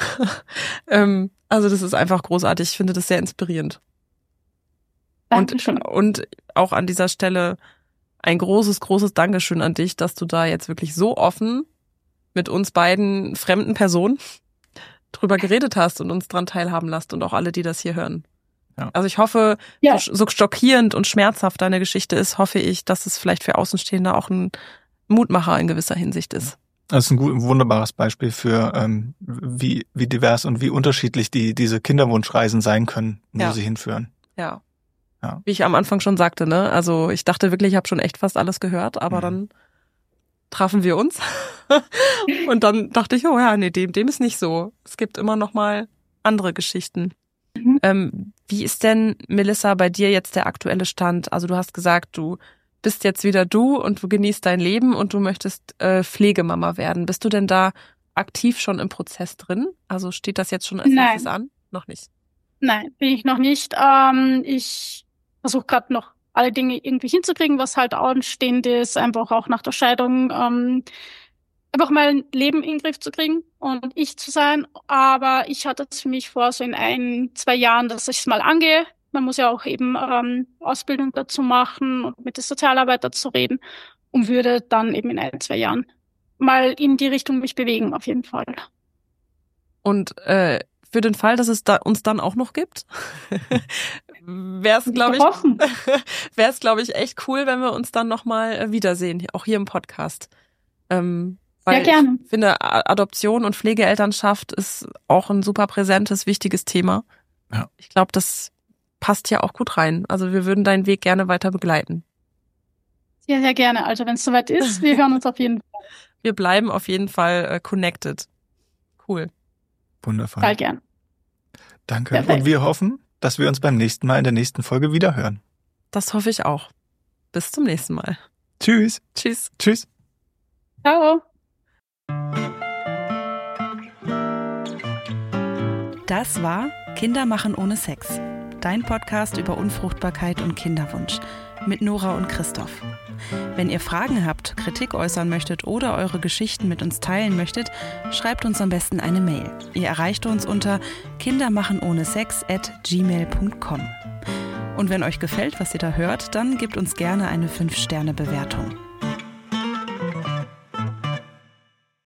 ähm, also das ist einfach großartig. Ich finde das sehr inspirierend. Und, und auch an dieser Stelle ein großes, großes Dankeschön an dich, dass du da jetzt wirklich so offen mit uns beiden fremden Personen drüber geredet hast und uns dran teilhaben lässt und auch alle, die das hier hören. Ja. Also ich hoffe, ja. so, so schockierend und schmerzhaft deine Geschichte ist, hoffe ich, dass es vielleicht für Außenstehende auch ein Mutmacher in gewisser Hinsicht ist. Das ist ein, gut, ein wunderbares Beispiel für ähm, wie, wie divers und wie unterschiedlich die diese Kinderwunschreisen sein können, wo ja. sie hinführen. Ja. Ja. Wie ich am Anfang schon sagte, ne? Also ich dachte wirklich, ich habe schon echt fast alles gehört, aber mhm. dann trafen wir uns und dann dachte ich, oh ja, nee, dem, dem ist nicht so. Es gibt immer noch mal andere Geschichten. Mhm. Ähm, wie ist denn, Melissa, bei dir jetzt der aktuelle Stand? Also du hast gesagt, du bist jetzt wieder du und du genießt dein Leben und du möchtest äh, Pflegemama werden. Bist du denn da aktiv schon im Prozess drin? Also steht das jetzt schon als nächstes an? Noch nicht? Nein, bin ich noch nicht. Ähm, ich versuche gerade noch alle Dinge irgendwie hinzukriegen, was halt anstehend ist, einfach auch nach der Scheidung, ähm, einfach mein Leben in den Griff zu kriegen und ich zu sein. Aber ich hatte es für mich vor, so in ein, zwei Jahren, dass ich es mal angehe. Man muss ja auch eben ähm, Ausbildung dazu machen und mit der Sozialarbeiter zu reden und würde dann eben in ein, zwei Jahren mal in die Richtung mich bewegen, auf jeden Fall. Und äh, für den Fall, dass es da uns dann auch noch gibt, wäre es, glaube ich, wäre es, glaube ich, echt cool, wenn wir uns dann nochmal wiedersehen, auch hier im Podcast. Ähm, weil ja, gerne. Ich finde, Adoption und Pflegeelternschaft ist auch ein super präsentes, wichtiges Thema. Ja. Ich glaube, das passt ja auch gut rein. Also wir würden deinen Weg gerne weiter begleiten. Sehr, sehr gerne. Also wenn es soweit ist, wir hören uns auf jeden Fall. Wir bleiben auf jeden Fall äh, connected. Cool. Wundervoll. Sehr gern. Danke. Perfekt. Und wir hoffen, dass wir uns beim nächsten Mal in der nächsten Folge wieder hören. Das hoffe ich auch. Bis zum nächsten Mal. Tschüss. Tschüss. Tschüss. Ciao. Das war Kinder machen ohne Sex. Dein Podcast über Unfruchtbarkeit und Kinderwunsch mit Nora und Christoph. Wenn ihr Fragen habt, Kritik äußern möchtet oder eure Geschichten mit uns teilen möchtet, schreibt uns am besten eine Mail. Ihr erreicht uns unter kindermachenohnesex at gmail punkt com. Und wenn euch gefällt, was ihr da hört, dann gebt uns gerne eine fünf Sterne Bewertung.